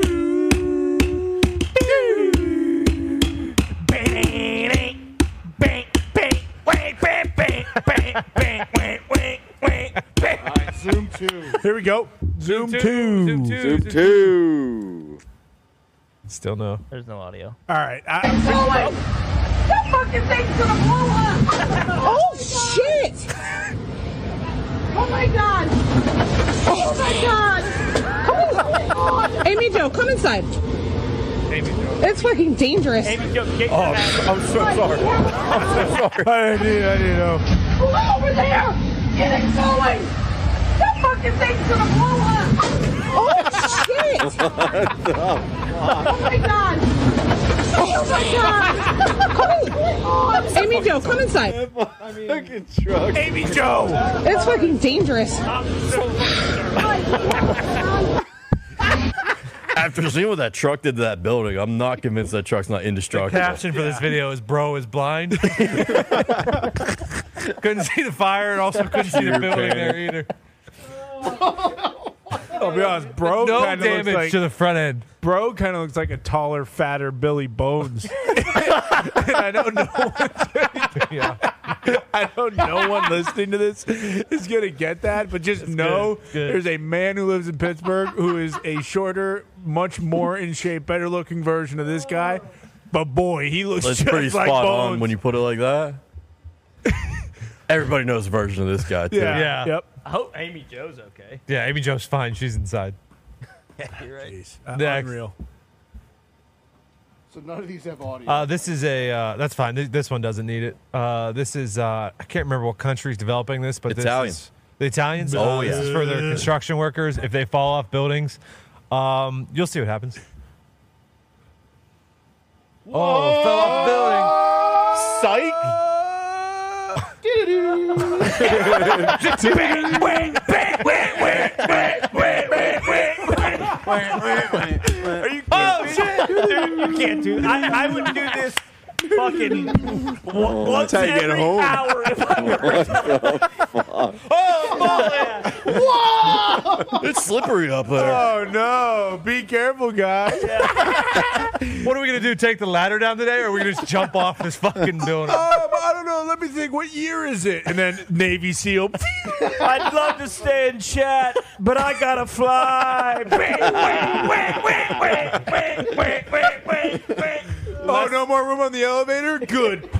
Zoom 2. Here we go. Zoom 2. Zoom 2. Zoom 2. Still no. There's no audio. All right. It's blowing! That fucking thing's gonna blow up! Oh, shit! Oh my god! Oh my god! Come on! Amy Jo, come inside. Amy Jo. It's fucking dangerous. Amy Jo, get Oh, I'm so sorry. I'm so sorry. I didn't know. Pull over there! Get it going! That fucking thing's gonna blow up! Oh shit! Oh my god! Oh my god! Amy Jo, come inside. Fucking truck. Amy Jo! It's fucking dangerous. After seeing what that truck did to that building, I'm not convinced that truck's not The indestructible. caption for this video is "Bro is blind." Couldn't see the fire and also couldn't see the Sheer building panic. there either. I'll be honest, bro. No kinda looks damage like, to the front end. bro kind of looks like a taller, fatter Billy Bones. And I don't know. Yeah. I don't know one listening to this is gonna get that, but just know good. there's a man who lives in Pittsburgh who is a shorter, much more in shape, better looking version of this guy. But boy, he looks It's just pretty like spot Bones. on when you put it like that. Everybody knows a version of this guy, too. Yeah. Yep. I hope Amy Jo's okay. Yeah, Amy Jo's fine. She's inside. You're right. Jeez. Next. Unreal. So none of these have audio. This is a that's fine. This one doesn't need it. This is I can't remember what country's developing this, but Italians. This is, the Italians. Oh, This yeah. is for their construction workers if they fall off buildings. You'll see what happens. Oh, fell off a building. Psych! Are you shit! Dude, you can't do that. I would do this fucking once how you get every home. hour if I were. It's slippery up there. Oh no! Be careful, guys. What are we gonna do? Take the ladder down today, or are we gonna just jump off this fucking building? I don't know. Let me think. What year is it? And then Navy SEAL. I'd love to stay in chat, but I gotta fly. Oh, no more room on the elevator? Good.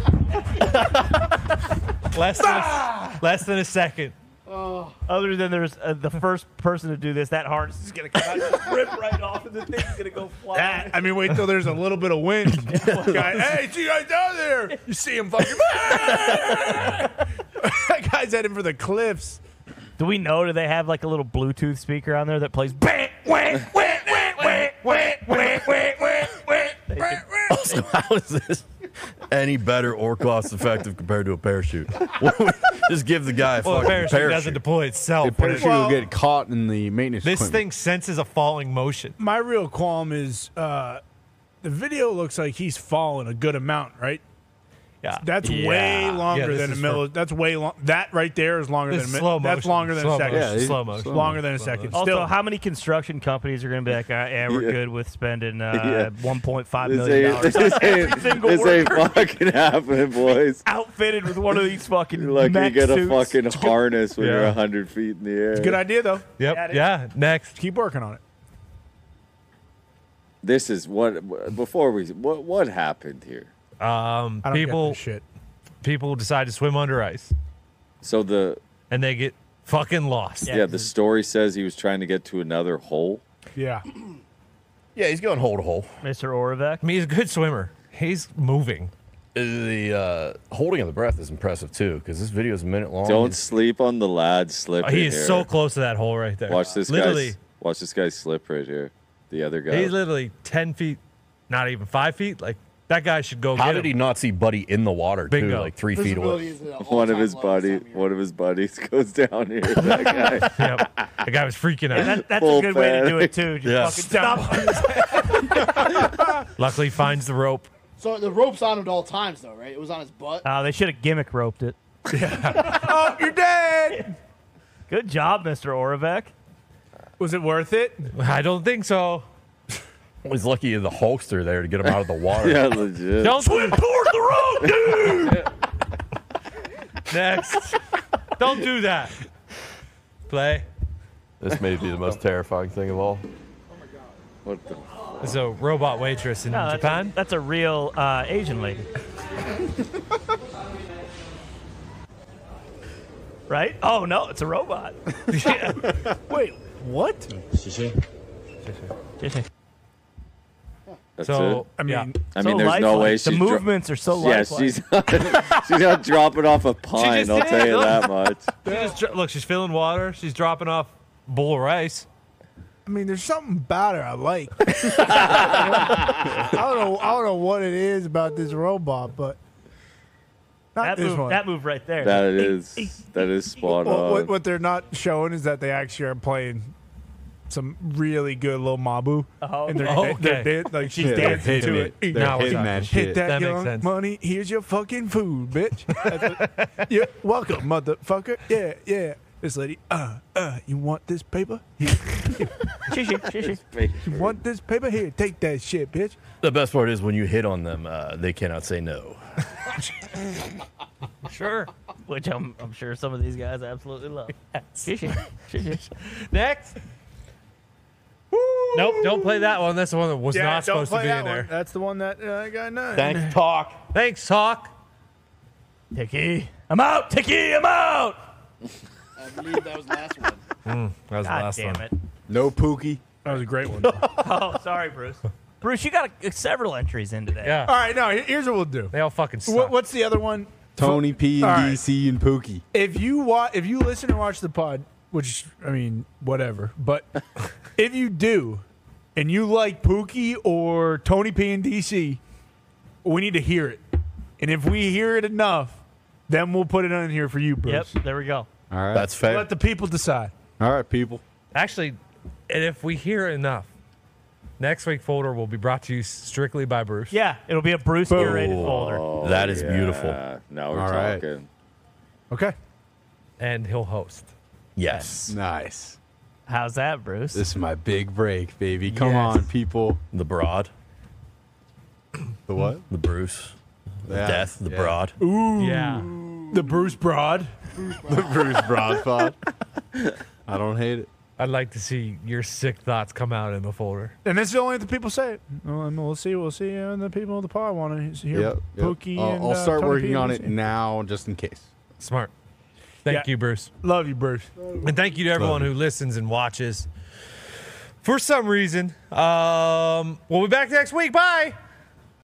Less than a second. Other than there's the first person to do this, that harness is gonna come out, and just rip right off, and the thing's gonna go fly. I mean, wait till there's a little bit of wind. Hey, see you guys down there. You see him fucking. That guy's heading for the cliffs. Do we know? Do they have like a little Bluetooth speaker on there that plays? Also, how is this any better or cost effective compared to a parachute? Just give the guy a Well, the fucking parachute doesn't deploy itself. The parachute Well, will get caught in the maintenance This equipment. thing senses a falling motion. My real qualm is the video looks like he's fallen a good amount, right? Yeah. That's way longer than a milli. That's way long. That right there is longer than a slow minute. That's motion. longer than Slow a second. motion. Slow motion. Longer than a second. Also, Still, how many construction companies are going to be like, yeah, we're good with spending $1.5 This million? ain't fucking happening, boys. Outfitted with one of these fucking You're lucky mech you get a suits. fucking harness when you're 100 feet in the air. it's a good idea though. Yep. Yeah. Next. Keep working on it. This is what happened here. I don't get People this shit. people decide to swim under ice So and they get fucking lost. the story says he was trying to get to another hole. Yeah. Yeah, he's going hole to hole. Mr. Oravec. I mean, he's a good swimmer. He's moving. The holding of the breath is impressive too, because this video is a minute long. Don't sleep on the lad slip. He is so close to that hole right there. Watch this literally, Watch this guy slip right here. The other guy. He's literally 10 feet, not even 5 feet. Like, that guy should go How get did him. he not see Buddy in the water too, Bingo. like 3 feet away? One of his buddies goes down here. That guy. Yep. The guy was freaking out. And that's a good way to do it too. Just fucking stop. Luckily, he finds the rope. So the rope's on him at all times, though, right? It was on his butt. They should have gimmick roped it. Oh, you're dead. Good job, Mr. Oravec. Was it worth it? I don't think so. He's lucky the Hulkster there to get him out of the water. Yeah, legit. Don't swim towards the rope, dude. Next. Don't do that. Play. This may be the most terrifying thing of all. What the? There's a robot waitress in No, Japan. That's a real Asian lady. Right? Oh, no, it's a robot. Wait, what? That's So, it. I mean, I mean, there's no way she's The movements are so lifelike. she's not dropping off a pine. just I'll did. tell you that much. Look, she's filling water. She's dropping off a bowl of rice. I mean, there's something about her I like. I don't know what it is about this robot, but not this one. That move right there. That is spot on. What they're not showing is that they actually are playing some really good little Mabu. And they're like she's dancing to it. They're hitting that shit. Hit that, That makes young sense. money. Here's your fucking food, bitch. Yeah, welcome, motherfucker. Yeah. This lady, you want this paper? Here. You want this paper? Here, take that shit, bitch. The best part is when you hit on them, they cannot say no. Sure. Which I'm sure some of these guys absolutely love. Next. Nope, don't play that one. That's the one that was not supposed to be in there. That's the one that got none. Thanks, Talk. Thanks, Talk. Ticky, I'm out. Ticky, I'm out. I believe that was the last one. That was the God last damn one. it. No Pookie. That was a great one. Oh, sorry, Bruce. Bruce, you got several entries in today. Yeah. All right, no, here's what we'll do. They all fucking suck. What's the other one? Tony P and All right. DC and Pookie. If you listen and watch the pod, which I mean, whatever, but if you do, and you like Pookie or Tony P and DC, we need to hear it. And if we hear it enough, then we'll put it on here for you, Bruce. Yep, there we go. All right. That's fair. Let the people decide. All right, people. Actually, and if we hear enough, next week folder will be brought to you strictly by Bruce. Yeah, it'll be a Bruce curated folder. That is beautiful. Now we're All right. talking. Okay. And he'll host. Yes. Nice. How's that, Bruce? This is my big break, baby. Come Yes. on, people. The Broad. The what? The Bruce. The Yeah. Death. The Yeah. Broad. Ooh. Yeah. The Bruce Broad. The Bruce Broad pod. I don't hate it. I'd like to see your sick thoughts come out in the folder. And that's the only way the people say it. Well, and we'll see. And the people of the pod want to hear Yep. Pookie. And, I'll start Tony working P on and it DC. now, just in case. Smart. Thank Yeah. you, Bruce. Love you, Bruce. And thank you to everyone who listens and watches. For some reason, we'll be back next week. Bye.